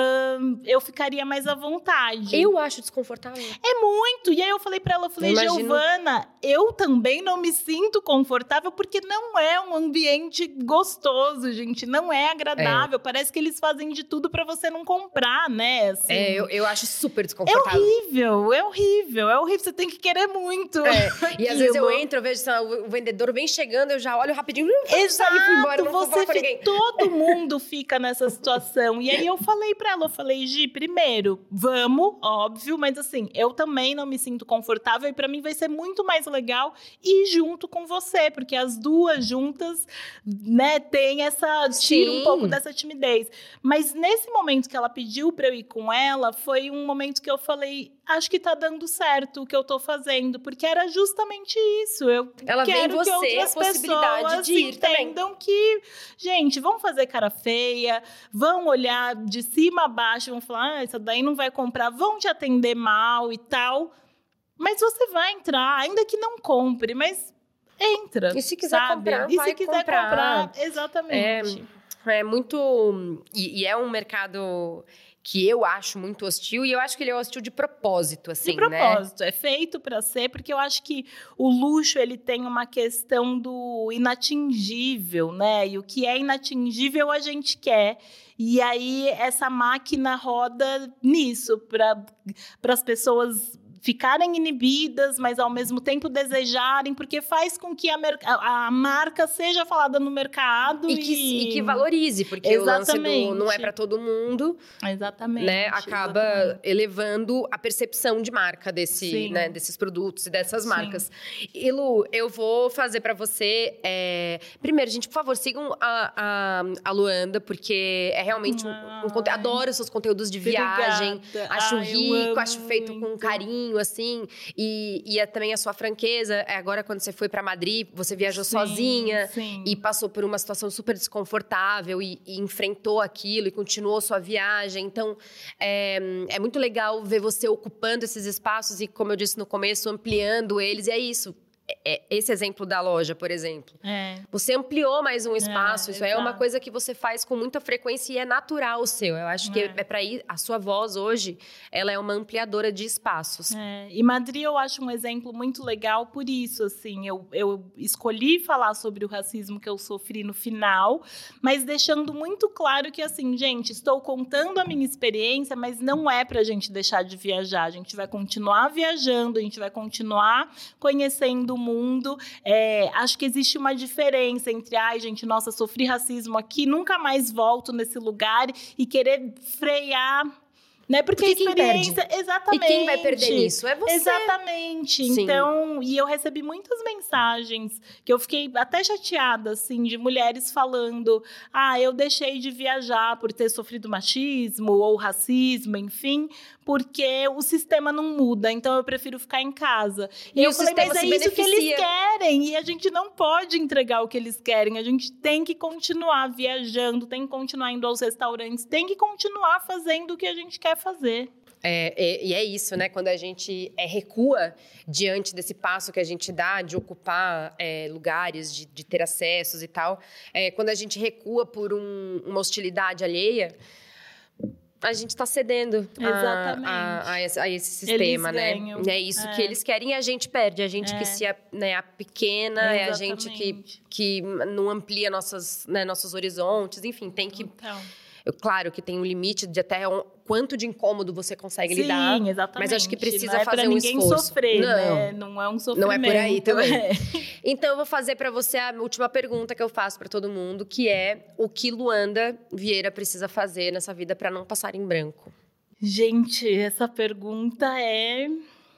eu ficaria mais à vontade. Eu acho desconfortável. É muito, e aí eu falei pra ela, Giovana, eu também não me sinto confortável, porque não é um ambiente gostoso, gente, não é agradável, parece que eles fazem de tudo pra você não comprar, né? Assim, eu acho super desconfortável. É horrível. Você tem que querer muito. E às vezes eu entro, eu vejo o vendedor vem chegando, eu já olho rapidinho. Exato, fui embora, não vou falar com ninguém. Todo mundo fica nessa situação. E aí eu falei pra ela, Gi, primeiro, vamos, óbvio, mas assim, eu também não me sinto confortável e pra mim vai ser muito mais legal ir junto com você, porque as duas juntas, né, tem tira um pouco dessa timidez. Mas nesse momento que ela pediu pra eu ir com ela, foi um momento que eu falei, acho que tá dando certo o que eu tô fazendo, porque era justamente isso. Ela quero vem você que outras a possibilidade pessoas de ir entendam que, gente, vão fazer cara feia, vão olhar de cima a baixo, vão falar, essa daí não vai comprar, vão te atender mal e tal, mas você vai entrar, ainda que não compre, mas entra. E se quiser comprar, e se quiser comprar, exatamente. É muito... E é um mercado que eu acho muito hostil, e eu acho que ele é hostil de propósito, assim, de propósito, né? É feito para ser, porque eu acho que o luxo, ele tem uma questão do inatingível, né? E o que é inatingível a gente quer. E aí, essa máquina roda nisso, para as pessoas ficarem inibidas, mas ao mesmo tempo desejarem, porque faz com que a marca seja falada no mercado. E que valorize, porque exatamente. O lance não é para todo mundo. Exatamente. Né? Acaba elevando a percepção de marca desses produtos e dessas marcas. E Lu, eu vou fazer para você... Primeiro, gente, por favor, sigam a Luanda, porque é realmente um conteúdo... Adoro seus conteúdos de viagem. Obrigada. Acho rico, acho feito com carinho, assim, e também a sua franqueza. Agora, quando você foi para Madrid, você viajou sozinha e passou por uma situação super desconfortável e enfrentou aquilo e continuou sua viagem. Então, é muito legal ver você ocupando esses espaços e, como eu disse no começo, ampliando eles. E é isso. Esse exemplo da loja, por exemplo. Você ampliou mais um espaço. Isso é uma coisa que você faz com muita frequência e é natural o seu. Eu acho que é para ir. A sua voz hoje, ela é uma ampliadora de espaços. E Madrid eu acho um exemplo muito legal por isso, assim. Eu escolhi falar sobre o racismo que eu sofri no final, mas deixando muito claro que, assim, gente, estou contando a minha experiência, mas não é pra gente deixar de viajar. A gente vai continuar viajando, a gente vai continuar conhecendo mundo. Acho que existe uma diferença entre, gente, nossa, sofri racismo aqui, nunca mais volto nesse lugar e querer frear, né? Porque a experiência... Exatamente. E quem vai perder nisso? É você. Exatamente. Sim. Então, e eu recebi muitas mensagens que eu fiquei até chateada, assim, de mulheres falando, eu deixei de viajar por ter sofrido machismo ou racismo, enfim, porque o sistema não muda, então eu prefiro ficar em casa. E eu falei, mas é isso que eles querem, e a gente não pode entregar o que eles querem, a gente tem que continuar viajando, tem que continuar indo aos restaurantes, tem que continuar fazendo o que a gente quer fazer. E é isso, né? Quando a gente recua diante desse passo que a gente dá de ocupar lugares, de ter acessos e tal, quando a gente recua por uma hostilidade alheia, a gente está cedendo a esse sistema, né? É isso que eles querem e a gente perde. A gente que se né, a pequena, é a gente que não amplia nossos horizontes. Enfim, tem que... Claro que tem um limite de até quanto de incômodo você consegue lidar. Sim, exatamente. Mas acho que precisa não fazer um esforço. Não é pra ninguém sofrer, né? Não é um sofrimento. Não é por aí também. Então, eu vou fazer para você a última pergunta que eu faço para todo mundo, que é o que Luanda Vieira precisa fazer nessa vida para não passar em branco? Gente, essa pergunta é...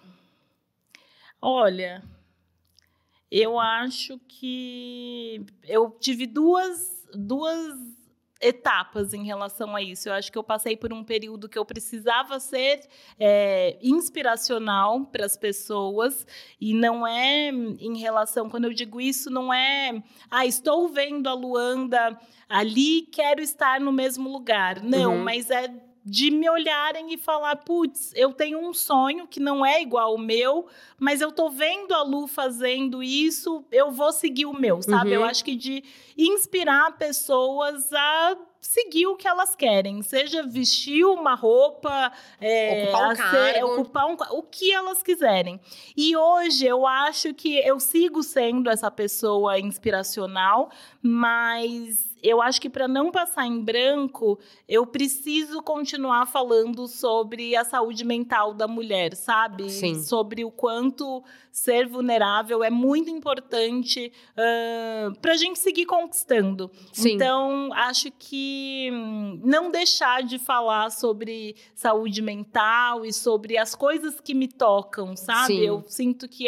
Olha, eu acho que eu tive duas etapas em relação a isso. Eu acho que eu passei por um período que eu precisava ser inspiracional para as pessoas e não é em relação, quando eu digo isso, não é estou vendo a Luanda ali, quero estar no mesmo lugar. Não, mas é de me olharem e falar, putz, eu tenho um sonho que não é igual ao meu, mas eu tô vendo a Lu fazendo isso, eu vou seguir o meu, sabe? Eu acho que de inspirar pessoas a seguir o que elas querem, seja vestir uma roupa, ocupar o que elas quiserem. E hoje eu acho que eu sigo sendo essa pessoa inspiracional, mas eu acho que para não passar em branco, eu preciso continuar falando sobre a saúde mental da mulher, sabe? Sim. Sobre o quanto ser vulnerável é muito importante para a gente seguir conquistando. Sim. Então, acho que não deixar de falar sobre saúde mental e sobre as coisas que me tocam, sabe? Sim. Eu sinto que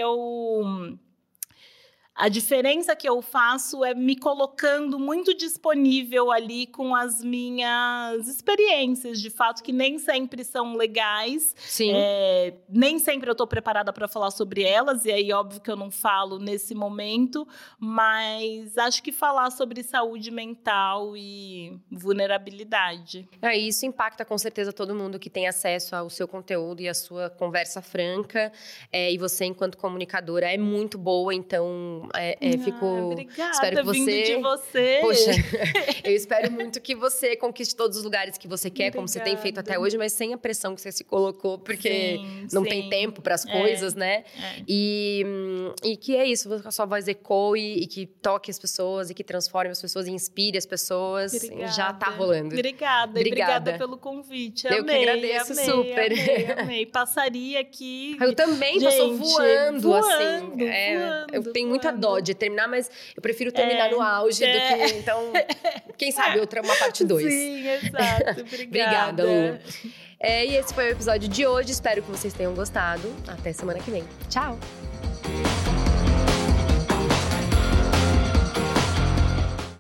a diferença que eu faço é me colocando muito disponível ali com as minhas experiências, de fato, que nem sempre são legais. Sim. Nem sempre eu estou preparada para falar sobre elas, e aí, óbvio que eu não falo nesse momento, mas acho que falar sobre saúde mental e vulnerabilidade. Isso impacta com certeza todo mundo que tem acesso ao seu conteúdo e à sua conversa franca. E você, enquanto comunicadora, é muito boa, então... Obrigada, espero que vindo de você. Poxa, eu espero muito que você conquiste todos os lugares que você quer, como você tem feito até hoje, mas sem a pressão que você se colocou, porque não tem tempo para as coisas, né? E que é isso, a sua voz ecoe e que toque as pessoas e que transforme as pessoas e inspire as pessoas. Obrigada. Já tá rolando. Obrigada pelo convite. Eu que agradeço super. Amei. Passaria aqui. Eu também, gente, passou voando, assim. Voando, eu tenho muita dó de terminar, mas eu prefiro terminar no auge do que... Então, quem sabe uma parte 2. Sim, exato. Obrigada, Lu. E esse foi o episódio de hoje. Espero que vocês tenham gostado. Até semana que vem. Tchau!